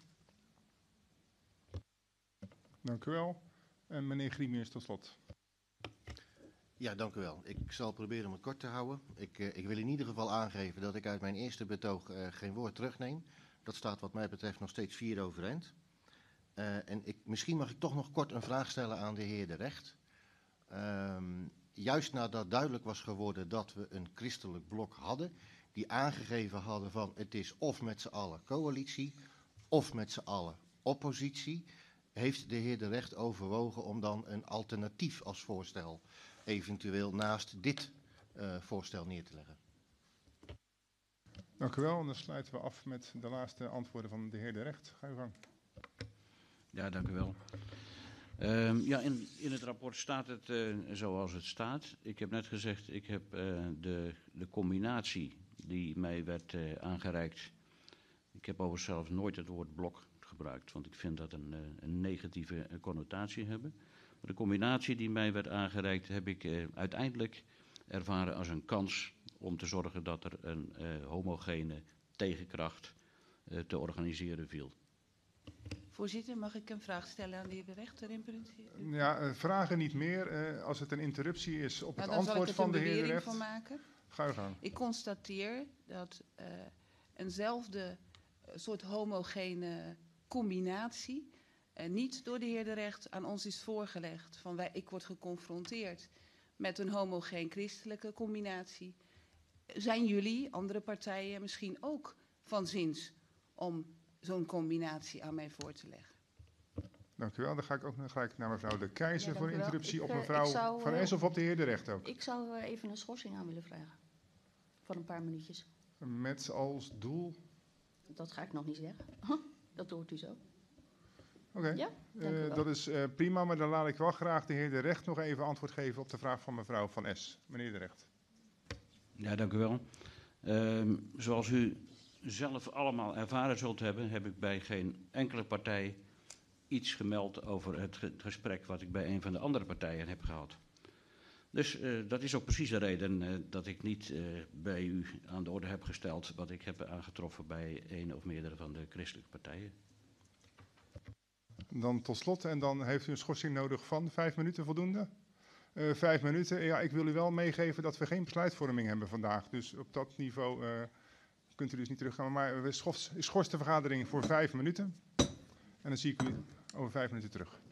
Dank u wel. En meneer Grimius tot slot. Ja, dank u wel. Ik zal proberen om het kort te houden. Ik, uh, ik wil in ieder geval aangeven dat ik uit mijn eerste betoog uh, geen woord terugneem. Dat staat wat mij betreft nog steeds vier overeind. Uh, en ik, misschien mag ik toch nog kort een vraag stellen aan de heer De Recht. Um, juist nadat duidelijk was geworden dat we een christelijk blok hadden, die aangegeven hadden van het is of met z'n allen coalitie, of met z'n allen oppositie, heeft de heer De Recht overwogen om dan een alternatief als voorstel eventueel naast dit uh, voorstel neer te leggen. Dank u wel. En dan sluiten we af met de laatste antwoorden van de heer De Recht. Ga uw gang. Ja, dank u wel. Uh, ja, in, in het rapport staat het uh, zoals het staat. Ik heb net gezegd, ik heb uh, de, de combinatie die mij werd uh, aangereikt. Ik heb overigens zelf nooit het woord blok gebruikt, want ik vind dat een, uh, een negatieve connotatie hebben. Maar de combinatie die mij werd aangereikt heb ik uh, uiteindelijk ervaren als een kans om te zorgen dat er een uh, homogene tegenkracht uh, te organiseren viel. Voorzitter, mag ik een vraag stellen aan de heer De Recht? Ja, uh, vragen niet meer. Uh, als het een interruptie is op nou, het antwoord het van de heer De Recht. Van maken. Ga je gang. Ik constateer dat uh, eenzelfde soort homogene combinatie uh, niet door de heer De Recht aan ons is voorgelegd. Van wij, ik word geconfronteerd met een homogeen christelijke combinatie. Zijn jullie, andere partijen, misschien ook van zins om zo'n combinatie aan mij voor te leggen? Dank u wel. Dan ga ik ook nog gelijk naar mevrouw De Keizer ja, voor een interruptie ik, op uh, mevrouw zou, Van Es of op de heer De Recht ook. Ik zou uh, even een schorsing aan willen vragen. Van een paar minuutjes. Met als doel? Dat ga ik nog niet zeggen. Dat hoort u zo. Oké, okay. Ja, uh, dat is uh, prima, maar dan laat ik wel graag de heer De Recht nog even antwoord geven op de vraag van mevrouw Van Es. Meneer De Recht. Ja, dank u wel. Uh, zoals u zelf allemaal ervaren zult hebben, heb ik bij geen enkele partij iets gemeld over het gesprek wat ik bij een van de andere partijen heb gehad. Dus uh, dat is ook precies de reden uh, dat ik niet uh, bij u aan de orde heb gesteld wat ik heb aangetroffen bij een of meerdere van de christelijke partijen. Dan tot slot, en dan heeft u een schorsing nodig van vijf minuten voldoende? Uh, vijf minuten, ja, ik wil u wel meegeven dat we geen besluitvorming hebben vandaag. Dus op dat niveau uh, kunt u dus niet teruggaan. Maar we schors, schors de vergadering voor vijf minuten. En dan zie ik u over vijf minuten terug.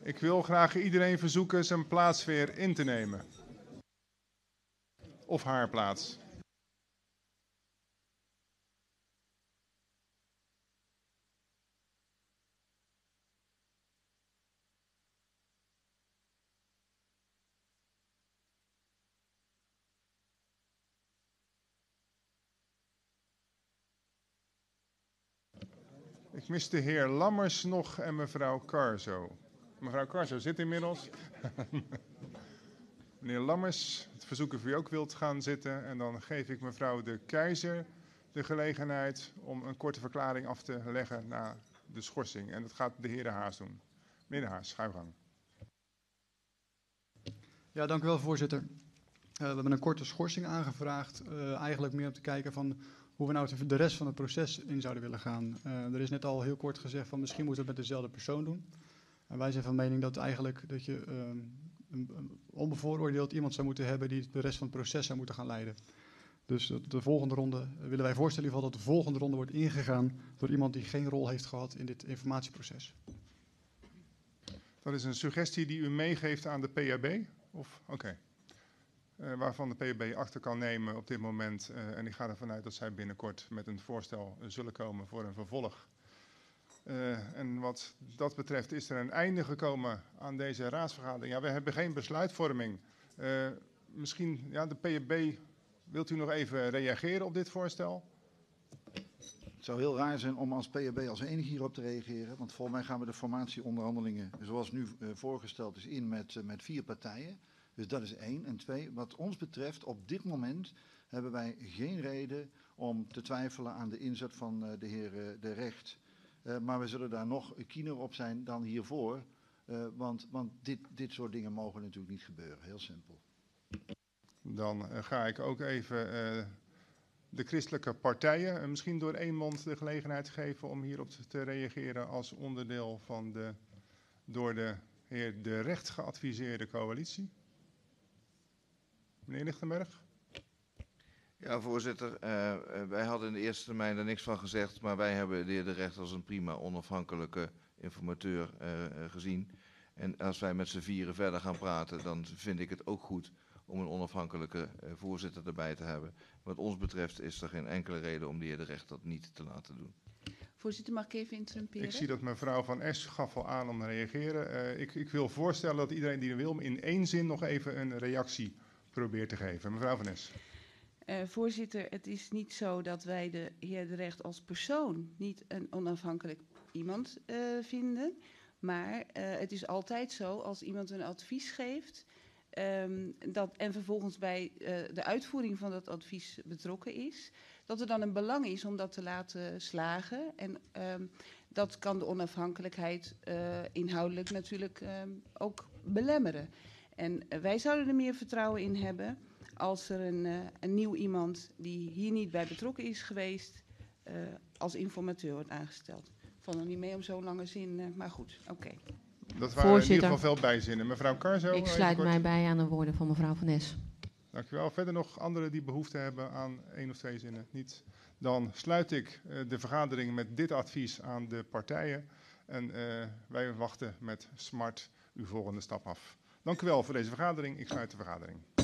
Ik wil graag iedereen verzoeken zijn plaats weer in te nemen. Of haar plaats. Ik mis de heer Lammers nog en mevrouw Carzo. Mevrouw Carzo zit inmiddels. Meneer Lammers, het verzoek of u ook wilt gaan zitten. En dan geef ik mevrouw de Keizer de gelegenheid om een korte verklaring af te leggen na de schorsing. En dat gaat de heer De Haas doen. Meneer De Haas, ga uw gang. Ja, dank u wel, voorzitter. Uh, we hebben een korte schorsing aangevraagd. Uh, eigenlijk meer om te kijken van hoe we nou de rest van het proces in zouden willen gaan. Uh, er is net al heel kort gezegd van misschien moeten we het met dezelfde persoon doen. En wij zijn van mening dat eigenlijk dat je uh, een, een onbevooroordeeld iemand zou moeten hebben die de rest van het proces zou moeten gaan leiden. Dus de, de volgende ronde willen wij voorstellen in ieder geval dat de volgende ronde wordt ingegaan door iemand die geen rol heeft gehad in dit informatieproces. Dat is een suggestie die u meegeeft aan de P A B? Of oké. Okay. Uh, waarvan de P A B achter kan nemen op dit moment. Uh, en ik ga ervan uit dat zij binnenkort met een voorstel uh, zullen komen voor een vervolg. Uh, en wat dat betreft is er een einde gekomen aan deze raadsvergadering. Ja, we hebben geen besluitvorming. Uh, misschien, ja, de P A B, wilt u nog even reageren op dit voorstel? Het zou heel raar zijn om als P A B als enige hierop te reageren. Want volgens mij gaan we de formatieonderhandelingen, zoals nu uh, voorgesteld is, in met, uh, met vier partijen. Dus dat is één. En twee, wat ons betreft, op dit moment hebben wij geen reden om te twijfelen aan de inzet van uh, de heer uh, De Recht. Uh, maar we zullen daar nog kiener op zijn dan hiervoor. Uh, want want dit, dit soort dingen mogen natuurlijk niet gebeuren. Heel simpel. Dan uh, ga ik ook even uh, de christelijke partijen uh, misschien door één mond de gelegenheid geven om hierop te reageren als onderdeel van de door de heer De Recht geadviseerde coalitie. Meneer Lichtenberg? Ja, voorzitter. Uh, wij hadden in de eerste termijn er niks van gezegd, maar wij hebben de heer De Recht als een prima onafhankelijke informateur uh, uh, gezien. En als wij met z'n vieren verder gaan praten, dan vind ik het ook goed om een onafhankelijke uh, voorzitter erbij te hebben. Wat ons betreft is er geen enkele reden om de heer De Recht dat niet te laten doen. Voorzitter, mag ik even interrumperen? Ik zie dat mevrouw Van Es gaf al aan om te reageren. Uh, ik, ik wil voorstellen dat iedereen die er wil in één zin nog even een reactie probeert te geven. Mevrouw Van Es. Uh, voorzitter, het is niet zo dat wij de heer De Recht als persoon niet een onafhankelijk iemand uh, vinden. Maar uh, het is altijd zo, als iemand een advies geeft um, dat, en vervolgens bij uh, de uitvoering van dat advies betrokken is, dat er dan een belang is om dat te laten slagen. En um, dat kan de onafhankelijkheid uh, inhoudelijk natuurlijk um, ook belemmeren. En uh, wij zouden er meer vertrouwen in hebben als er een, uh, een nieuw iemand die hier niet bij betrokken is geweest, uh, als informateur wordt aangesteld. Ik vond nog niet mee om zo'n lange zin, uh, maar goed, oké. Okay. Dat waren Voorzitter, in ieder geval veel bijzinnen. Mevrouw Carzo. Ik sluit mij bij aan de woorden van mevrouw Van Es. Dank u wel. Verder nog anderen die behoefte hebben aan één of twee zinnen? Niet. Dan sluit ik uh, de vergadering met dit advies aan de partijen. En uh, wij wachten met smart uw volgende stap af. Dank u wel voor deze vergadering. Ik sluit de vergadering.